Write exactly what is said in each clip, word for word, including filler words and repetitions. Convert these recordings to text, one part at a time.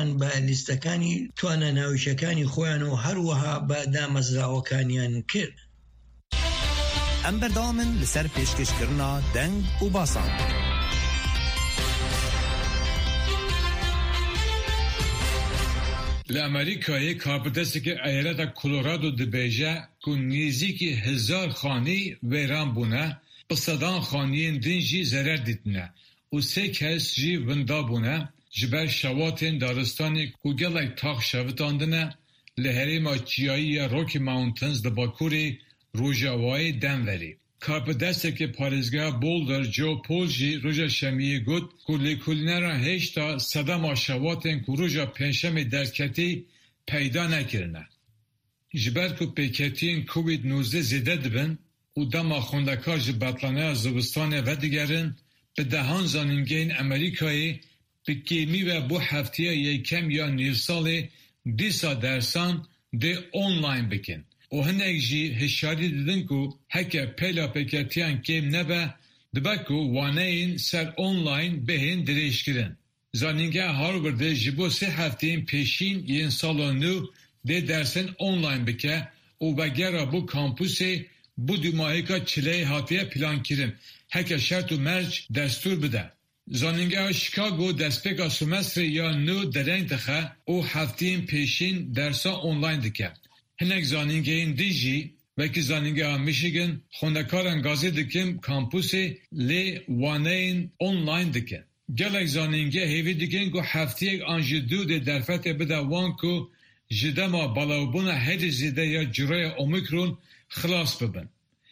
خۆیان بە لیستەکانی توانە ناویشەکانی خۆیان و هەروەها بە دامەزراوەکانیان کرد. ئەم بەردەوامن لەسەر پێشکەشکردنا دەنگ و باسان. لأمریکای کاربدستێکی ئایرەتا کۆلۆرادۆ دەبێژە کو نزیکی هزار خانی وێران بوونە، بە سەدان خانیên din jî zerer dîtine û sê kes jî winda bûne ji ber şewatên daristanê ku gelek tax şevitandine li herêma çiyayî ya Rocky Mountains di bakurê Rojavayê Denverê. Karpedestekê parêzgeha Boulder Joe Paul jî roja şemiyê got ku lêkolînera hêşta sedema şewatên ku roja pênşemê derketî peyda nekirine. Ji ber ku pêketiyên covid nûzdeh zêde dibin û dema xwendekar ji betlaneya zivistanê vedigerin, bi dehan zanîngehên Amerîkayê bi kêmî ve bu heftiya yekem ya nîvsalê dîsa dersan dê online bikin. û hinek jî hişyarî didin ku heke pêla pêketiyan kêm nebe, dibe ku waneyên ser online bihên dirêjkirin. Zanîngeha Harvardê ji bo sê hefteyên pêşîn yên sala nû dê dersên online bike û vegera bu kampûsê bu dûmahêka çileyê hatiye plankirin. Heke şert û merc destûr bide. Zanîngeha Chicago destpêka semestrê ya nû dereng dixe û hefteyên pêşîn dersa online dike. Hinek zanîngehên din jî wekî zanîngeha Michigan xwendekaran gazê dikin kampûsê lê waneyên online dikin. Gelek zanîngeh hêvî dikin ku hefteyek an ji dû dê derfetê bide wan ku ji dema balawbûna herî zêde ya ciraya Omikron xilas bibin.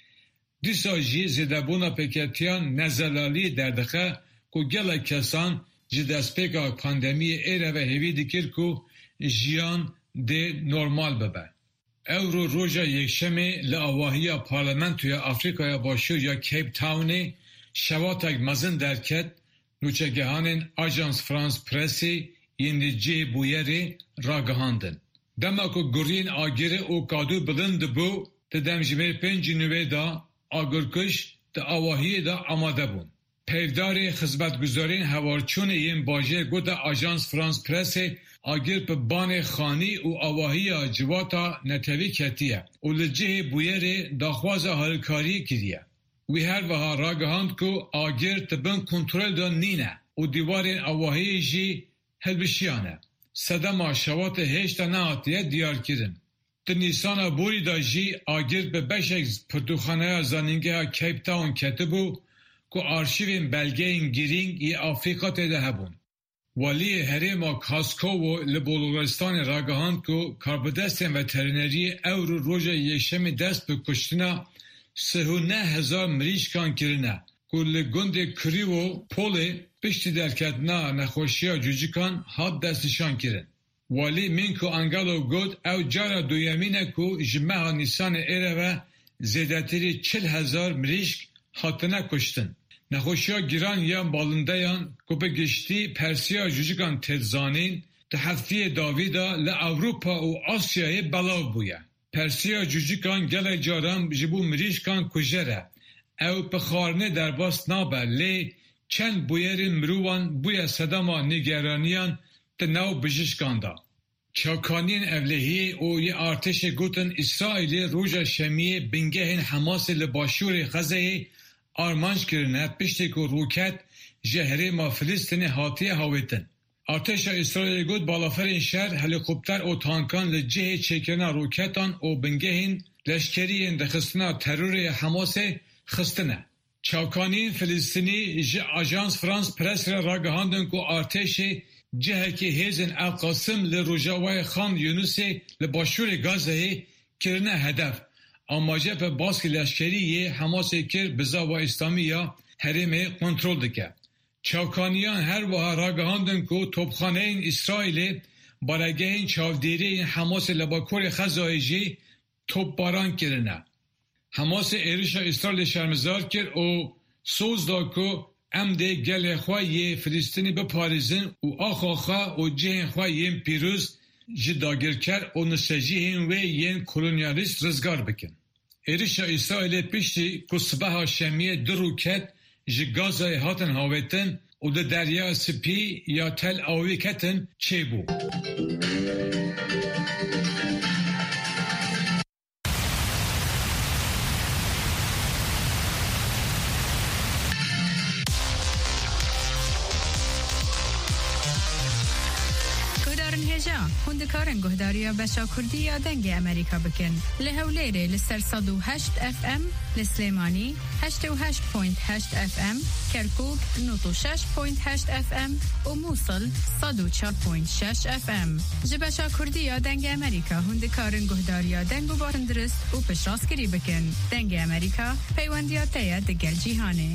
Dîsa jî zêdebûna pêketiyan nezelaliyê derdixe ku gelek kesan ji destpêka pandemiyê êre ve hêvî dikir ku jiyan dê normal bibe. Euro roja yekşemê li avahiya parlamentoya Afrikaya Başûr ya Cape Townê şewatek mezin derket, nûçegehanên Ajans France Pressê yên li cihê bûyerê ragihandin. Dema ku guriyên agirê û kadû bilind dibû, di demjimêr pêncî nûvê da agirkuş di avahiyê da amade bûn. Peyvdarê xizmetguzarên hevalçûnê yên bajêr gote Ajans France Pressê agir bi banê xanî û avahiya civata netewî ketiye û li cihê bûyerê daxwaza halkariyê kiriye. Wî her wiha ragihand ku agir dibin kontrol da nîne û dîwarên avahiyê jî hilbişiyane. Sedema şewatê hêşta nehatiye diyarkirin. Di Nîsana borî da jî agir bi beşek pirtûxaneya zanîngeha Cape Town ketibû ku arşîvên belgeyên girîng ê Afrikatê de hebûn. Waliyê herêma Kaskovo li Bolgaristanê ragihand ku karbidestên veterineriyê Ewro roja yekşemê dest bi kuştina sih û neh hezar mirîşkan kirine ku li gundê Krivo Polê piştî derketina nexweşiya cûcikan hat destnîşan kirin. Walî Minko Angelov got ew cara duyemîn e ku ji meha Nîsanê êre ve zêdetirî çil hezar mirîşk hatine kuştin. Nexweşiya giran yan balindeyan ku bi giştî persiya cûcikan têzanîn di heftiyê davî da li Ewropa û Asyayê belav bûye. Persiya cûcikan gelek caran ji bo mirîşkan kujer e. Ew bi xwarinê derbas nabe lê çend bûyerên mirovan bûye sedema nîgeraniyan di nav bijîşkan da. Çakaniyên evlehiyê û yê artêşê gotin İsraîlê roja şemiyê bingehên Hamasê li başûrê Xezeyê armanc kirine piştî ku roket ji herêma Filîstînê hatiye hawêtin. Artêşa İsraîlê got balaferên şer helîkopter û tankan li cihê çêkirina roketan û bingehên leşkeriyên dixistina terorê Hamasê xistine. Çavkaniyên Filîstînî ji Ajans France Press re ragihandin ku artêşê cihekî hêzên El Qasim li Rojavayê Xan Yunusê li başûrê Gazeyê kirine hedef. Amaje pe baskî leşkeriyê Hamasê kir bi zava İslamî ya herêmê kontrol dike. Çavkaniyan her wiha ragihandin ku topxaneyên İsraîlê baregehên çavdêriyên Hamasê li bakurê Xezayê jî topbaran kirine. Hamasê êrişa İsraîlê şermizar kir û soz da ku em dê gelê xwe yê Filîstînî biparêzin û axa xwe û cihên xwe yên pîroz ji dagirker û nisecihên wê yên kolonyalîst rizgar bikin. Êrişa İsraîlê piştî ku sibeha şemiyê du roket ji Gazayê hatin hawêtin و در دریا سپی یا تل آوی کتن چه بو. هندکارن گهداریا بشا کردی یا دنگ امریکا بکن لهولیره لسر صد و هشت اف ام لسلیمانی هشت و هشت پوینت هشت اف ام کرکوک نوت و شش پوینت هشت اف ام و موصل صد و چهار پوینت شش اف ام جبشا کردی یا دنگ امریکا هندکارن گهداریا دنگ و بارندرست و پشراسکری بکن دنگ امریکا پیوندیا تیا دگل جیهانه.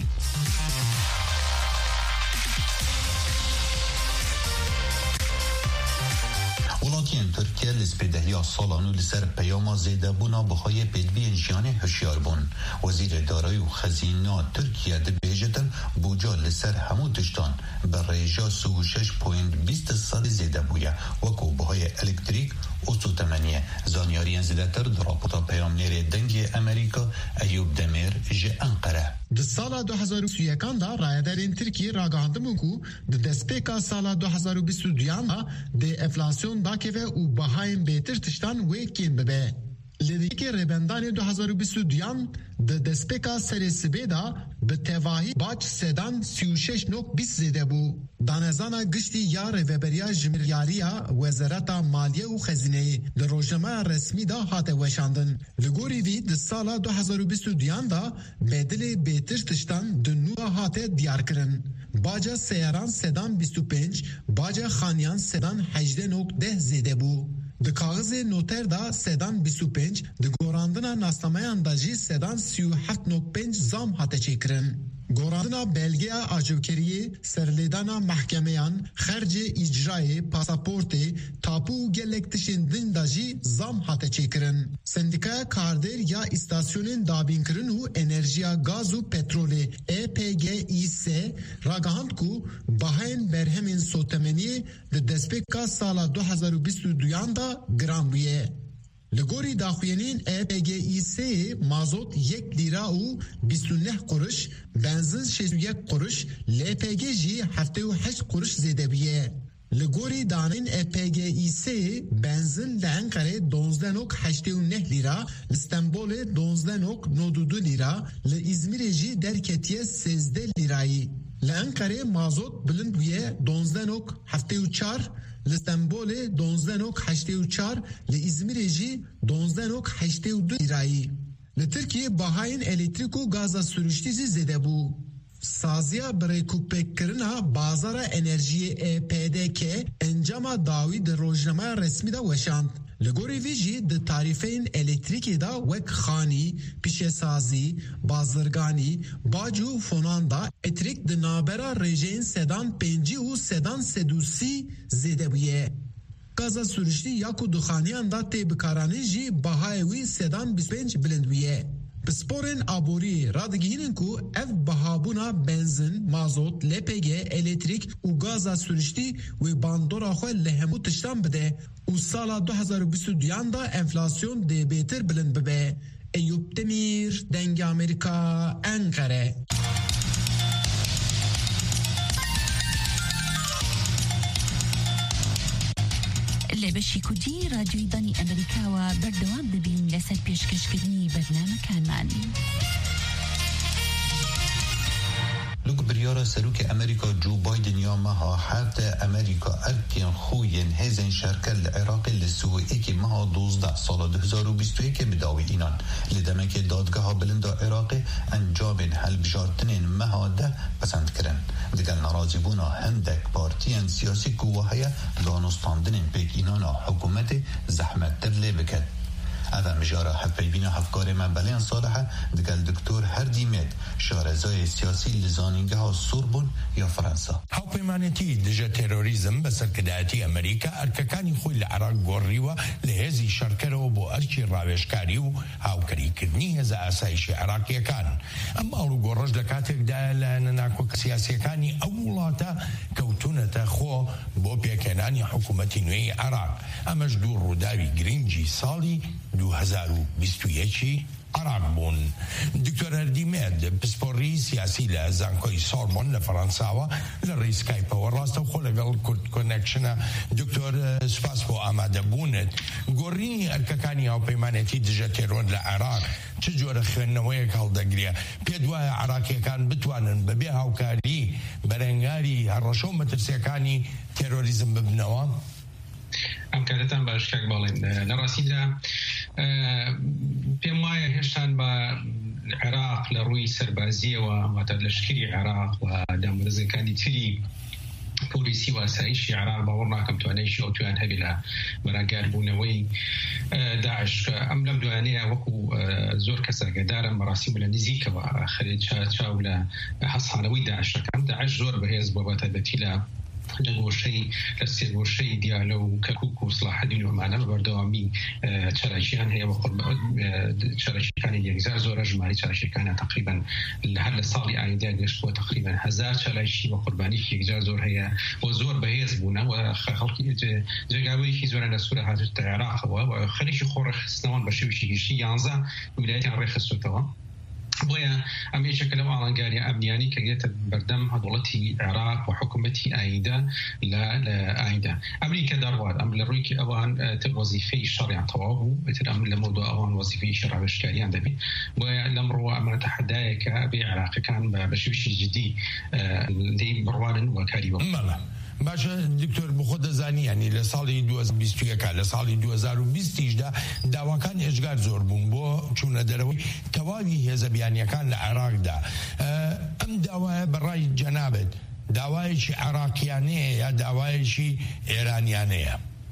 وڵاتیان تورکیا لسپێدەهیا ساڵان و لەسەر پەیاما زێدەبوونا بەخۆیە پێدبیên ژیانê هشیار بوون. وەزîrê darayî û xezîna Tirkiye dibêjitin bûca li ser hemû tiştan bi rêja sî û şeş poynt bîst sedî zêde bûye wekû bihayê elektrîk û sûtemeniye. Zanyariyên zêdetir di raporta peyamnêrê dengê Amerîka Eyûb Demir ji Enqere. Di sala du hezar û yekan da rayedarên Tirkiye ragihandibûn ku di destpêka sala du hezar û bîst û duyan da dê enflasyon dakeve û bahayên bêtir tiştan wê kêm bibe. Li rêkê rêbendanê du hezar û bîst û duyan di destpêka serê sibê da bi tevahî baş sedan sî û şeş nok bîst zêde bû. Danezana giştî ya rêveberiya ji milyariya Wezareta Maliye û Xezîneyê li rojnameya resmî da hate weşandin. Li gorî vî di sala du hezar û bîst û duyan da bedilê bêtir tiştan di nû hate diyarkirin. Baca seyaran sedan bîst û pênc, baca xaniyan sedan hejde nok deh zêde bû. Di kaxizê noter da sedan bîst û pênc, di gorandina nasnameyan da jî sedan sî û heft nok pênc zam hate çêkirin. Gorandina belgeya acivkeriyê, serlêdana mehkemeyan, xercê îcrayê, pasaportê, tapû û gelek tişên din da jî zam hate çêkirin. Sendikaya Kardêr ya îstasyonên dabînkirin û enerjiya gaz û petrolê E P G İ S ragihand ku bahayên berhemên sotemeniyê di destpêka sala du hezar û bîst û duyan da giran bûye. Li gorî daxuyenên E P G İ S'yê mazot yek lîra û bîst û neh quruş, benzin şêst û yek quruş, L P G jî heftê û heşt quruş zêde bûye. Li gorî danên E P G İ S'yê benzin li Enqerê donzdeh nok heştê û neh lîra, li Stenbolê donzdeh nok nod û du lîra, li İzmirê jî derketiye sêzdeh lîrayî. Li Enqerê mazot bilind bûye donzdeh nok heftê û çar, li Stenbolê donzdeh nok heştê û çar, li İzmirê jî donzdeh nok heştê û du lîrayî. Li Tirkiye bahayên elektrîk û gaza sürüştî zî zêde bû. Saziya birêkûpêkkirina bazara enerjiyê E P D K encama dawî di rojnameya resmî da weşand. Li gorî vî jî di tarîfeyên elektrîkê da wek xanî, pîşesazî, bazirganî, bac û fonan da elektrîk di navbera rêjeyên sedan pêncî û sedan sed û sî zêde bûye. Gaza sürüştî ya ku dixaniyan da tê bikaranîn jî bahayê wî sedan bîst û pênc bilind bûye. Bi sporên aboriyê radigihînin ku ev bihabûna benzin, mazot, L P G, elektrîk û gaza sürüştî wê bandora xwe li hemû tiştan bide û sala du hezar û bîst û duyan da enflasyon dê bêtir bilind bibe. Eyûb Demir, Dengê Amerîka, Enqere. لبشی کودی رادیوی دانی امریکا و بردوام دبین لسر پیشکشکردنی برنامه کانمان. لوک بریارا سروک امریکا جو بایدن یا مها حتی امریکا ارکین خوین هزین شرکل عراق لسوی ایکی مها دوزده سال دو هزار و بیست و یک بداوی اینان لدمه که دادگاه بلند عراق انجام حل بجارتنین مها ده پسند کرن دیگر نرازی بونا هندک پارتیان سیاسی کوهایه دانستاندنین پیک اینان حکومت زحمت تر لی بکد. اول مجارا حفی بینا حفکار من بلیان صالحه دگل دکتور هردی مید شارزای سیاسی لزانینگه ها سوربون یا فرانسا حکومانتی دجا تروریزم بسر کداتی امریکا ارککانی خوی لعراق گوری و لهزی شرکر و بو ارچی راوشکاری و هاوکری کردنی هزا اسایش عراقی کان اما اولو گورج دکاتک دا لانناکو سیاسی کانی اولاتا کوتونتا خو بو پیکنانی حکومتی نوی عراق امش دور روداوی گرینجی سالی دو هزار و بیست و یک عراق بوون. دکتۆر هەردیمێرد پسپۆڕی سیاسی لە زانکۆی سۆربۆن لە فەڕەنساوە لە ڕێی سکایپەوە ڕاستە و خۆ لەگەڵ کورد کۆنێکشنە. دکتۆر سوپاس بۆ ئامادەبوونت. گۆڕینی ئەرکەکانی هاوپەیمانێتی دژە تێرۆر لە عێراق چ جۆرە خوێندنەوەیەک هەڵدەگرێ؟ پێت وایە عێراقیەکان بتوانن بەبێ هاوکاری بەرەنگاری هەڕەشە و مەترسیەکانی تێرۆریزم ببنەوە؟ ئەم کارەتان باش کاک باڵێن. لە ڕاستیدا پێم وایە هێشتان بە عێراق لە ڕووی سەربازیەوە واتە لەشکری عێراق و دامەرزەکانی تری پۆلیسی و ئاسایشی عێراق باوەڕ ناکەم توانایشی ئەو توان هەبێ لە بەراگاربوونەوەی داعش. ئەم لەم دوانەیە وەکو زۆر کەس ئاگادارن بەڕاستی لە نزیکەوە خەرێت چاو لە هەسانەوەی داعشەکان. داعش زۆر بەهێز بۆ بەتایبەتی لە لە گۆشەی لە سێگۆشەی دیالە و کەرکووک و سلاحەدین و ئەمانە بە بەردەوامی چەرەکیان هەیە وە چەرەکیەکانی یەکزار زۆرە ژماری چەرەکیەکانە تقریبا هەر لە ساڵی ئایندا گەشت بۆ تقریبا هەزار چەرەکی وە قوربانی یەکجار زۆر هەیە و زۆر بەهێز بوونە و خەڵکی جێگاوەیەکی زۆرە لە سوورە هاتوتە عێراقەوە و خەریکی خۆڕەخستنەوەن بە شێوەیەکی گشتی یانزە ویلایەتیان ڕێخستوتەوە. بۆیە ئەم یەکێکە لەو ئاڵنگاریە ئەمنیانی کە دێتە بەردەم دەوڵەتی عێراق و حکوومەتی ئایندا لە ئایندا. ئەمریکا دەڕوات ئەم لە ڕوویکی ئەوان وەزیفەی شەڕیان تەواو بوو، بێتر ئەم لە مەوضوع ئەوان وەزیفەی ڕاوێژکاریان دەبێت. بۆیە لەمڕۆ ئەمە تەحەدایەکە بێ عێراقیەکان بە شێوەیەکی جدی دەی بڕوانن و کاری بۆ. باشە دکتۆر بخۆ دەزانی ینی لە ساڵی دو هەزار و بیست و یەک لە ساڵی دو هەزار و بیستیشدا داواکان ئێژگار زۆر بوون بۆ چوونە دەرەوەی تەواوی هێزە بیانیەکان لە عێراقدا. ئەم داوایە بەڕای جەنابێت داوایەکی عێراقیانەیە یا داوایەکی ئێرانیانەیە؟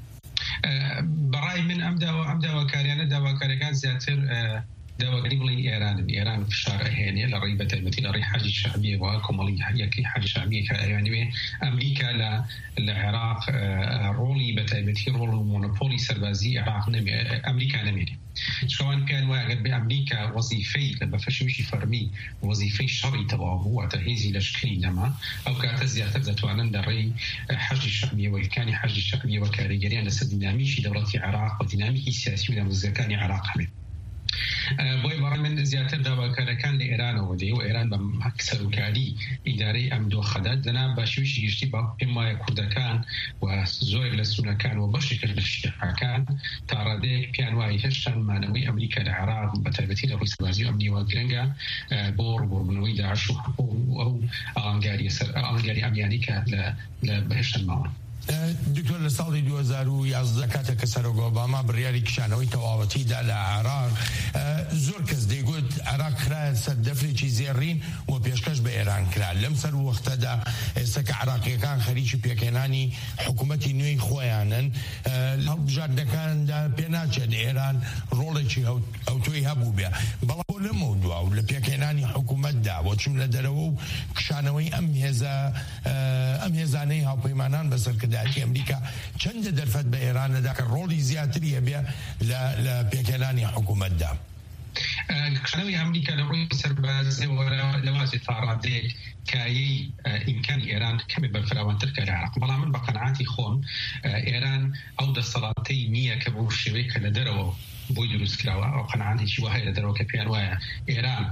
بەڕای من ئەم داوا ئەم داواکاریانە داواکاریەکان زیاتر داواکاری بڵین ئێرانن. ئێران فشار ئەهێنێ لە ڕێی بەتایبەتی لە ڕێی حەجی شەعبیەوە کۆمەڵی یەکی حەجی شەعبیەکە ئەیانوێ ئەمریکا لە لە عێراق ڕۆڵی بەتایبەتی ڕۆڵ و مۆنۆپۆلی سەربازی عێراق نەمێ ئەمریکا نەمێنێ. شوان پێیان وایە ئەگەر بێ ئەمریکا وەزیفەی لە بەفەشویشی فەرمی وەزیفەی شەڕی تەواو بوو واتە هێزی لەشکری نەما ئەو کاتە زیاتر دەتوانن لە ڕێی حەجی شەعبیەوەیەکانی حەجی شەعبیەوە کاریگەریان لەسەر دینامیکی دەوڵەتی عێراق و دینامیکی سیاسی و دامەزگەکانی عێراق هەبێت. بۆی بەڕای من زیاتر داواکارەکان لە ئێرانەوە دێ و ئێران بە سەرۆکاری ئیدارەی ئەم دۆخەدا دەنا بە شێوەیەکی گشتی با پێم وایە کوردەکان و زۆر لە سونەکان و بەشێک لە شیعەکان تا ڕادەیەک پیان وایە هێشتان مانەوەی ئەمریکا لە عێراق بەتایبەتی لە ڕووی سەربازی و ئەمنیەوە گرنگە بۆ ڕووبوونەوەی داعش و ئەو ئاڵنگاری سەر ئاڵنگاری ئەمنیانی کە لە بەهێشتن ماوە. دکتۆر لە ساڵی دو هەزار و یازدە کاتە کە سەرۆک ئۆباما بڕیاری کشانەوەی تەواوەتیدا لە عێراق زۆر کەس دەیگوت عێراق کرایە سەر دەفرێکی زێڕین و پێشکەش بە ئێران کرا. لەم سەر وەختەدا ئێستا کە عێراقیەکان خەریکی پێکێنانی حکوومەتی نوێی خۆیانن هەڵبژاردنەکاندا پێ ناچێت ئێران ڕۆڵێکی ئەوتۆی هەبوو بێ. بەڵام بۆ لەمە دوا و لە پێکێنانی حکوومەتدا و چوون لە دەرەوە و کشانەوەی ئەم هێزە ئەم هێزانەی هاوپەیمانان بەسەرکردایەتی ئەمریکا چەندە دەرفەت بە ئێرانەدا کە ڕۆڵی زیاتری هەبێ لە پێکێنانی حکوومەتدا؟ کشانەوەی ئەمریکا لە ڕووی سەربازیەوە لەوازێت تا ڕادەیەک کایەی ئیمکانی ئێران کەمێک بەرفراوانتر کە لە عێراق. بەڵام من بە قەنەعاتی خۆم ئێران ئەو دەسەڵاتەی نییە کە بۆ شێوەیە کە لە دەرەوە بۆی دروست کراوە ئەو قەنەعاتێکی وهەیە لە دەرەوە کە پێیان وایە ئێران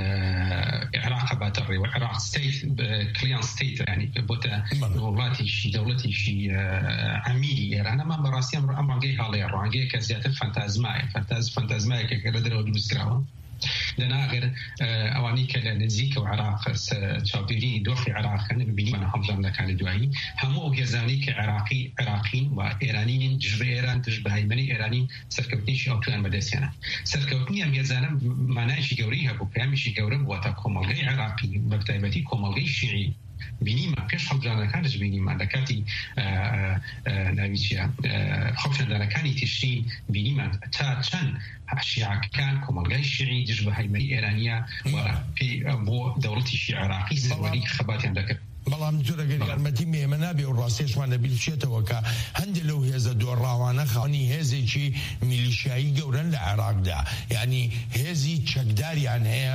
عێراق باتە ڕێوە عێراق ستیت کلیان ستیت ینی بۆتە وڵاتێکی دەوڵەتێکی عەمیری ئێران. ئەمان بەڕاستی ئەم ڕەنگەی هەڵەیە ڕەنگەیە کە زیاتر فەنتازمایە فەنتازمایەکە کە لە دەرەوە دروست کراوە لەناغر ئەوانی کە لە نزیکە و عێراق چاودێری دۆخی عێراقەکان ببینیمانە هەڵبژاردنەکانی دوایی هەموو ئەو هێزانەی کە عێراقی عێراقین و ئێرانین دژ بە ئێران دژ بە هەیمەنی ئێرانی سەرکەوتنیشی ئەوتویان بەدەستێنە. سەرکەوتنی ئەم هێزانە مانایشی گەورەی هەبوو پەیامیشی گەورە بووە تا کۆمەڵگەی عێراقی بەتایبەتی کۆمەڵگەی شیعی بینیمان پێش هەڵبژاردنەکانش بینیمان لە کاتی ناویچیە خەوشەندانەکانی تیشرین بینیمان تا چەند شیعەکان کۆمەڵگای شیعی دژ بە هەیمەنی ئێرانیە بۆ دەوڵەتیشی عێراقی سەروەری خەباتیان دەکرد. بەڵام زۆرەگەری یارمەتی مێمە نابێ و ڕاستیشمان لەبیر بچێتەوە کە هەندێک لەو هێزە دۆڕاوانە خاوەنی هێزێکی میلیشیایی گەورەن لە عێراقدا، یعنی هێزی چەکداریان هەیە،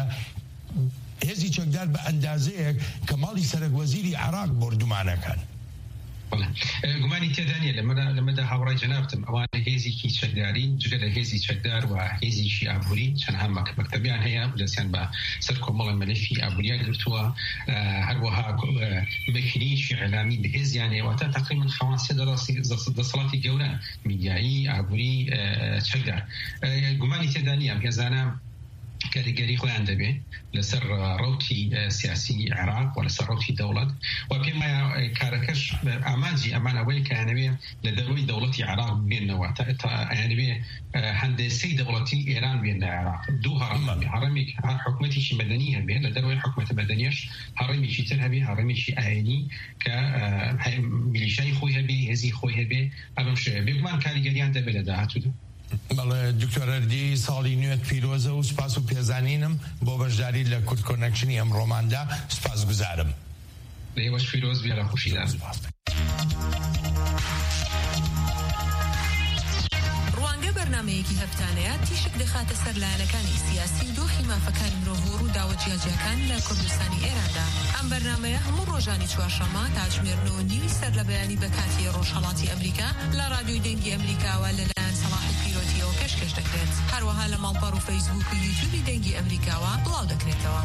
هێزی چەکدار بە ئەندازەیەک کە ماڵی سەرۆکوەزیری عێراق بردومانەکەن. گومانی تێدانە لەمەدا هاوڕای جەنابتم ئەوانە هێزێکی چەکداری جگە لە هێزی چەکدار و هێزیشی ئابووری چەندها مەکتەبیان هەیە دەستیان بە سەر کۆمەڵە مەلەفی ئابووریان گرتووە هەروەها مەکینەیەکی ئەعلامی بە هێزیان هەیە واتە تقریباً خەوان سێ دەسەڵاتی گەورە میدیایی ئابووری چەکدار گومانی تێدانی ئەم هێزانە کاریگەری خۆیان دەبێ لەسەر ڕوتی سیاسی عێراق و لەسەر ڕوتی دەوڵەت و پێم وایە کارەکەش ئامانجی ئەمانەوەی کە یانەوێ لە دەروی دەوڵەتی عێراق بێنەوە تا ئەیانەوێ هەندێسەی دەوڵەتی ئێران بێن لە عێراق دوو هەڕەم هەڕەمێک حکومەتیشی مەدەنی هەبێ لە دەروی حکومەتە مەدەنیەش هەڕەمێکی تر هەبێ هەڕەمێکی ئاینی کە میلیشای خۆی هەبێ هێزی خۆی هەبێ ئەمەم شێوە بێگومان کاریگەریان دەبێت لە داهاتوودا. بەڵێ دکتۆر ئەردی ساڵی نوێت پیرۆزە و سپاس و پێزانینم بۆ بەشداری لە کورد کۆنەکشنی ئەم ڕۆماندا سپاس گوزارم. لێوەش پیرۆز بێ لە خوشیدان. ڕوانگە بەرنامەیەکی هەفتانەیە تیشک دەخاتە سەر لایەنەکانی سیاسی و دۆخی مافەکانی مرۆڤ و ڕووداوە جیاجیەکان لە کوردستانی ئێراندا. ئەم بەرنامەیە هەموو ڕۆژانی چوارشەممە تاجمێرنەوە نیوی سەر لە بەیانی بەکاتی ڕۆژهەڵاتی ئەمریکا لە رادیۆی دەنگی ئەمریکاوە لەلایەن سەلاحی پیرۆتیەوە پێشکەش دەکرێت. هەروەها لە ماڵپەڕ و فەیسبوک و یوتیوبی دەنگی ئەمریکاوە بڵاو دەکرێتەوە.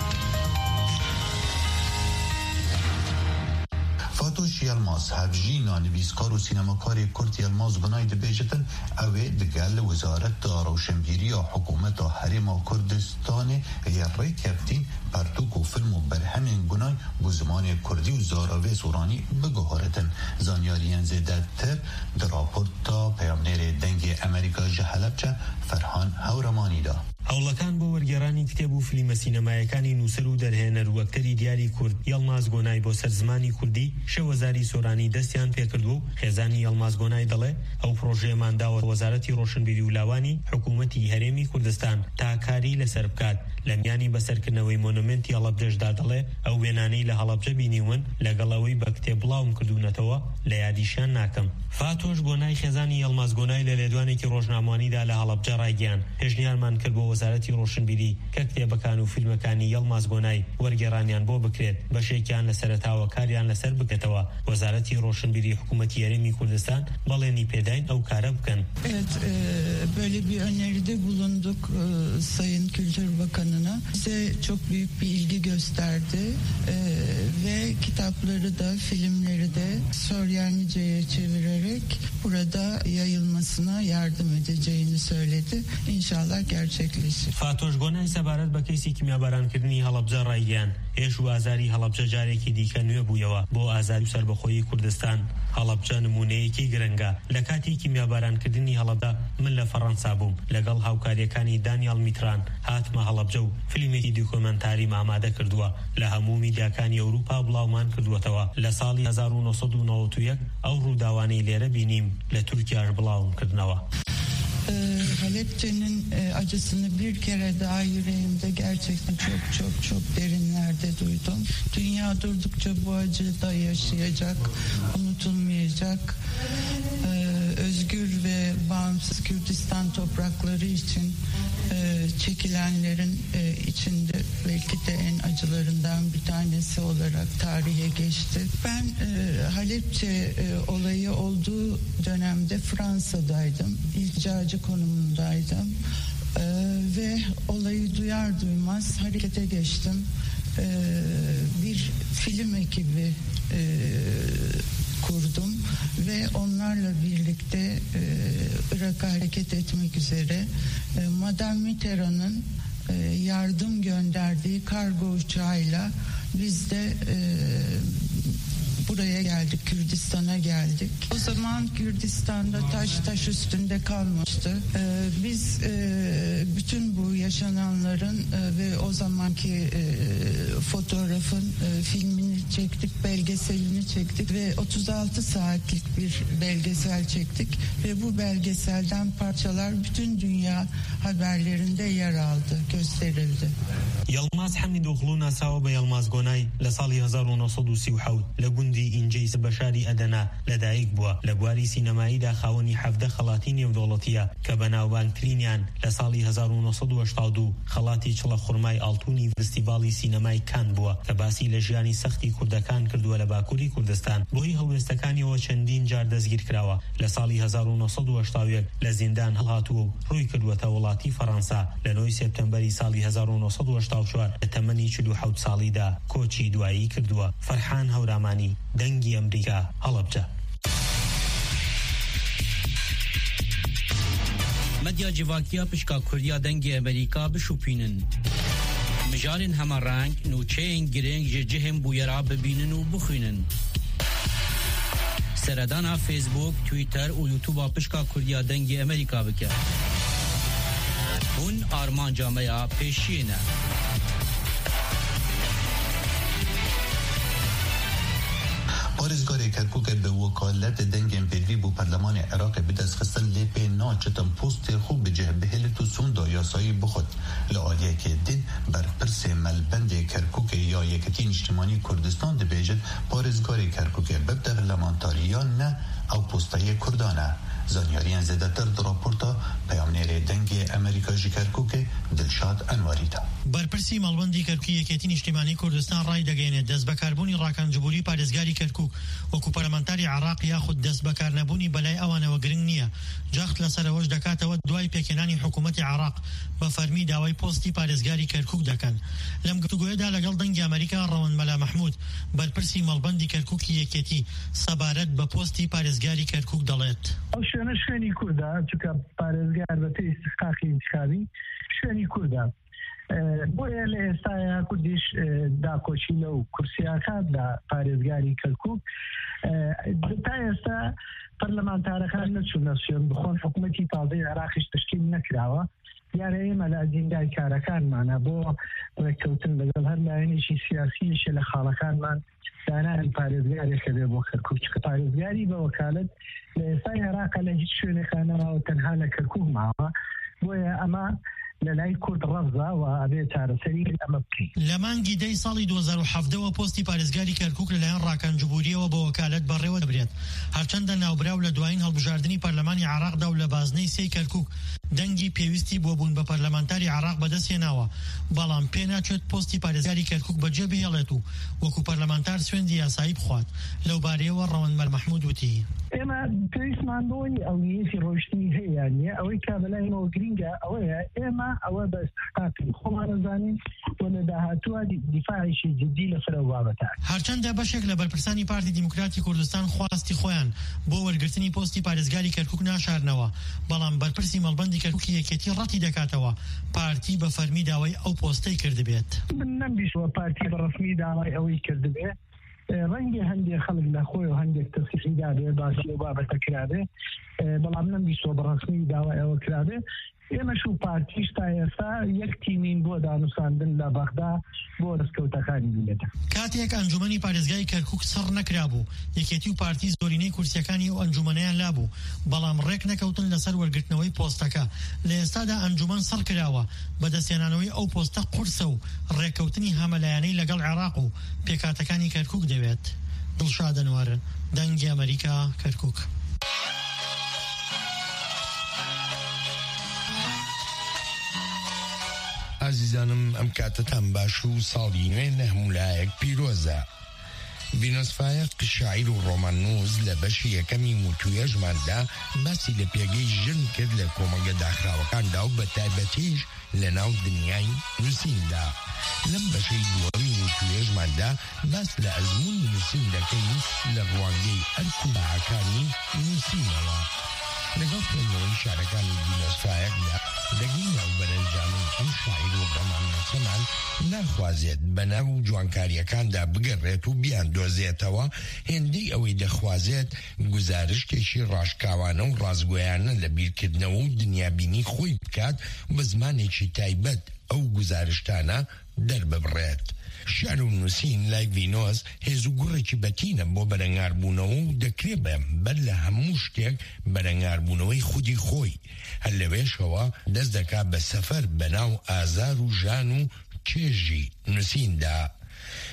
فاتوش یلماز هفجینا نویسکار و سینماکاری کرد یلماز بنای دبیجتن اوه دگل وزارت روشنبیری و حکومت حرم کردستان یری کفتین پرتوک و فیلم و برهمین گنای بو زمان کردی و زاراوی سورانی بگوهارتن زانیاریان زیده تر در راپورتا پیامنیر دنگ امریکا جهلبچه فرهان هورمانی دا. هەوڵەکان بۆ وەرگێڕانی کتێب و فلیمە سینەمایەکانی نووسەر و دەرهێنەر و ئەکتەری دیاری کورد یەڵماز گۆنای بۆ سەرزمانی کوردی شەوەزاری سۆرانی دەستیان پێکردو و خێزانی یەڵماز گۆنای دەڵێ ئەو پرۆژەیەمان داوە وەزارەتی ڕۆشنبیری و لاوانی حکوومەتی هەرێمی کوردستان تا کاری لەسەر بکات لە میانی بەسەرکردنەوەی مۆنومنتی هەڵەبجەشدا دەڵێ ئەو وێنانەی لە هەڵەبجە بینیون لەگەڵەوەی بە کتێب بڵاوم کردوونەتەوە لە یادیشان ناکەم. فاتۆش گۆنای خێزانی یەڵماز گۆنای لە لێدوانێکی ڕۆژنامەوانیدا لە هەڵەبجە ڕایگەیاند پێشنیارمان کرد بۆ وەزارەتی ڕۆشنبیری کە کتێبەکان و فیلمەکانی یەڵماز گۆنای وەرگێڕانیان بۆ بکرێت بەشێکیان لە سەرەتاوە کاریان لەسەر بکەتەوە. وەزارەتی ڕۆشنبیری حکوومەتی هەرێمی کوردستان بەڵێنی پێداین ئەو کارە بکەن. Evet, e, böyle bir öneride bulunduk e, Sayın Kültür Bakanı'na. Bize çok büyük bir ilgi gösterdi e, ve kitapları da filmleri de Söryanlıca'ya çevirerek burada yayılmasına yardım edeceğini söyledi. İnşallah gerçekleşir. فاتۆش گۆنای سەبارەت بە کەیسی کیمیابارانکردنی هەڵەبجە ڕایگەیاند. هێش و ئازاری هەڵەبجە جارێکی دیکە نوێ بوویەوە بۆ ئازاری و سەربەخۆیی کوردستان. هەڵەبجە نمونەیەکی گرنگە. لە کاتی کیمیابارانکردنی هەڵەبجە من لە فەڕەنسا بووم لەگەڵ هاوکاریەکانی دانیال میتران هاتمە هەڵەبجە و فیلمێکی دیکۆمەنتاریم ئامادە کردووە لە هەموو میدیاکانی ئەوروپا بڵاومان کردووەتەوە. لە ساڵی هەزار و نۆسەد و نۆڤەت و یەک ئەو ڕووداوانەی لێرە بینیم لە تورکیاش بڵاوم کردنەوە. Halepçe'nin e, acısını bir kere daha yüreğimde gerçekten çok çok çok derinlerde duydum. Dünya durdukça bu acı da yaşayacak, unutulmayacak. E, özgür ve bağımsız Kürdistan toprakları için e, çekilenlerin e, içinde belki de en acılarından bir tanesi olarak tarihe geçti. Ben e, Halepçe e, olayı olduğu dönemde Fransa'daydım. İlticacı konumundaydım. E, ve olayı duyar duymaz harekete geçtim. E, bir film ekibi e, kurdum ve onlarla birlikte e, Irak'a hareket etmek üzere e, Madame Mitterrand'ın e, yardım gönderdiği kargo uçağıyla biz de e, buraya geldik, Kürdistan'a geldik. O zaman Kürdistan'da taş taş üstünde kalmıştı. Ee, biz e, bütün bu yaşananların e, ve o zamanki e, fotoğrafın e, filmini çektik, belgeselini çektik ve otuz altı saatlik bir belgesel çektik ve bu belgeselden parçalar bütün dünya haberlerinde yer aldı, gösterildi. Yılmaz Hamid oğlu nasawa be Yılmaz Gonay le sali هزار و نۆسەد و سی و حەوت لە گوندی ئینجەی بەشاری ئەدەنا لەدایک بووە. لە گواری سینەماییدا خاوەنی حەڤدە خەڵاتی نێودەوڵەتیە کە بەناوبانگترینیان لە ساڵی هەزار و نۆسەد و هەشتاد و دوو خەڵاتی چڵە خوڕمای ئاڵتوونی فستیڤاڵی سینەمای کان بووە کە باسی لە ژیانی سەختی کوردەکان کردووە لە باکووری کوردستان بۆی هەڵوێستەکانیەوە چەندین جار دەستگیر کراوە. لە ساڵی هەزار و نۆ سەد و هەشتا و یەک لە زیندان هەڵهاتووە و ڕووی کردووەتە وڵاتی فەڕەنسا. لە نۆی سێپتەمبەری ساڵی هەزار و نۆ سەد و هەشتا و چوار لە تەمەنی چل و حەوت ساڵیدا کۆچی دوایی کردووە. فەرحان هەورامانی، دەنگی ئەمریکا، هەڵەبجە. مدیا جواکیا پشکا کوردیا دەنگی ئەمریکا بشوپینن. مجارن هەمە ڕنگ نوچەیەن گرنگ ji cihên bûyera bibînin û bixwînin. Seredana Facebook, Twitter û YouTube'a pişka Kurdiya dengê Amerîka bike. Hûn armanca me ya pêşiyê ne. پارێزگارê Kerkûkê bi wekaleta dengên pêdivî bû Parlemanê Iraqê bi destxistin lê pê naçitin postê xwe bi cih bihêlet û sonda yasayî bixwet. Li aliyekê din berpirsê Melbendê Kerkûkê ya Yekîtî Niştimanî Kurdistan dibêjin parêzgarê Kerkûkê bi parlamentariyan ne ew postayê Kurdan e. Zanyariyên zêdetir di raporta peyamnêrê dengê Amerîka ji Kerkûkê Dilşad Enwarî da. بەرپرسی مەڵبەندی کەرکووک یەکێتی نیشتیمانی کوردستان ڕای دەگەێنێت دەست بەکاربوونی ڕاکەنجبووری پارێزگاری کەرکووک وەکو پەرلەمانتاری عێراق یاخود دەست بەکارنەبوونی بەلای ئەوانەوە گرنگ نییە. جەخت لەسەرەوەش دەکاتەوە دوای پێکێنانی حکوومەتی عێراق بە فەرمی داوای پۆستی پارێزگاری کەرکووک دەکەن. لەم گفتوگۆیەدا لەگەڵ دەنگی ئەمریکا ڕەوەند مەلا مەحموود بەرپرسی مەڵبەندی کەرکووکی یەکێتی سەبارەت بە پۆستی پارێزگاری کەرکووک دەڵێت. ئەو شوێنە شوێنی کوردە چونکە پارێزگار بە پێی استحقاقی انتخابی شوێنی کوردە. بۆیە لە ئێستایا کوردیش داکۆچی لەو کورسیاکات لە پارێزگاری کەرکووک تا ئێستا پەرلەمانتارەکان نەچوونە سوێن بخۆن حکوومەتی تازەی عێراقیش تشکیل نەکراوە. دیارە ئێمە لە ئەجێندای کارەکانمانە بۆ ڕێککەوتن لەگەڵ هەر لایەنێکی سیاسیشە لە خاڵەکانمان دانانی پارێزگارێکە بێ بۆ کەرکووک چکە پارێزگاری بە وەکالەت لە ئێستای عێراقە لە هیچ شوێنێکا نەماوە تەنها لە کەرکووک ماوە. بۆیە ئەمە لەلای کورد ڕەفزا و ئەبێ چارەسەری ئەمە بکەین. لە مانگی دەی ساڵی دوو هەزار و هەفتەوە پۆستی پارێزگاری کەرکووک لەلایەن ڕاکەنجبووریەوە بە وەکالەت بەڕێوە دەبرێت. هەرچەندە ناوبراو لە دوایین هەڵبژاردننی پەرلەمانی عێراقدا و لە بازنەی سێی کەرکووک دەنگی پێویستی بۆ بوون بە پەرلەمانتاری عێراق بەدەستهێناوە، بەڵام پێ ناچێت پۆستی پارێزگاری کەرکووک بەجێ بهێڵێت و وەکو پەرلەمانتار سوێندی یاسایی بخوات. لەو بارەیەوە ڕەوەند مەلا مەحموود وتی ئێمە پێویستمان بۆی ئەوەیەکی ڕۆشتنی هەیە نیە ئەوەی کا بەلایەوە گرینگە ئەوەیە ئێمە ئەوە بە استحقاقی خۆمانەزانین و لە داهاتووە دیفاعیشی جدی لەسەر بابەتە. هەرچەندە بەشێک لە بەرپرسانی پارتی دیموکراتی کوردستان خواستی خۆیان بۆ وەرگرتنی پۆستی پارێزگاری کەرکووک ناشارنەوە، بەڵام بەرپرسی مەڵبەندی کەرکووکی یەکێتی ڕەتی دەکاتەوە پارتی بە فەرمی داوای ئەو پۆستەی کردبێت. من نەمبیستوە پارتی بە ڕەسمی داوای ئەوەی کردبێت. ڕەنگی هەندێک خەڵک لە خۆی و هەندێک تەسیحیدا بێ باسی و بابەتە کرابێ، بەڵام نەمبیستوە بە ڕەسمی داوای ئەوە کرابێ. ئێمەش و پارتیش تا ئێستا یەک تیمین بۆ دانووساندن لە بەغدا بۆ دەستکەوتەکانی بینێتە. کاتێک ئەنجومەنی پارێزگای کەرکووک سەر نەکرابوو، یەکێتی و پارتی زۆرینەی کورسیەکانی و ئەنجومەنەیان لابوو، بەڵام ڕێک نەکەوتن لەسەر وەرگرتنەوەی پۆستەکە. لە ئێستادا ئەنجومەن سەر کراوە بەدەستێنانەوەی ئەو پۆستە قورسە و ڕێککەوتنی هەمەلایەنەی لەگەڵ عێراق و پێکاتەکانی کەرکووک دەوێت. دڵشاد ئەنوار، دەنگی ئەمریکا، کەرکووک. عزیزانم ئەم کاتتان باش و ساڵی نوێ نەهمولایەک پیرۆزە. ڤینۆس فایق شاعیر و ڕۆماننووس لە بەشی یەکەمی موتوویەژماندا باسی لە پێگەی ژن کرد لە کۆمەڵگە داخراوەکاندا و بە تایبەتیش لە ناو دنیای نووسیندا. لەم بەشەی دووەمی موتوویەژماندا باس لە ئەزمون نووسین دەکەین لە ڕوانگەی ئەرک و باعەکانی نووسینەوە. لەگەڵ خوێندنەوەی شارەکانی ڤینۆس فایقدا دەگەین ناو بەرەنجامی ئەم شاعیر و ڕۆماننووسەمان ناخوازێت بە ناو جوانکاریەکاندا بگەڕێت و بیاندۆزێتەوە هێندەی ئەوەی دەخوازێت گزارشتێکی ڕاشکاوانە و ڕازگۆیانە لە بیرکردنەوە و دنیابینی خۆی بکات بە زمانێکی تایبەت ئەو گزارشتانە دەرببڕێت. شعر و نووسین لای ڤینۆس هێز و گوڕێکی بەتینە بۆ بەرەنگاربوونەوە و دەکرێت بە بەر لە هەموو شتێک بەرەنگاربوونەوەی خودی خۆی. هەر لەوێشەوە دەست دەکات بە سەفەر بەناو ئازار و ژان و چێژی نووسیندا.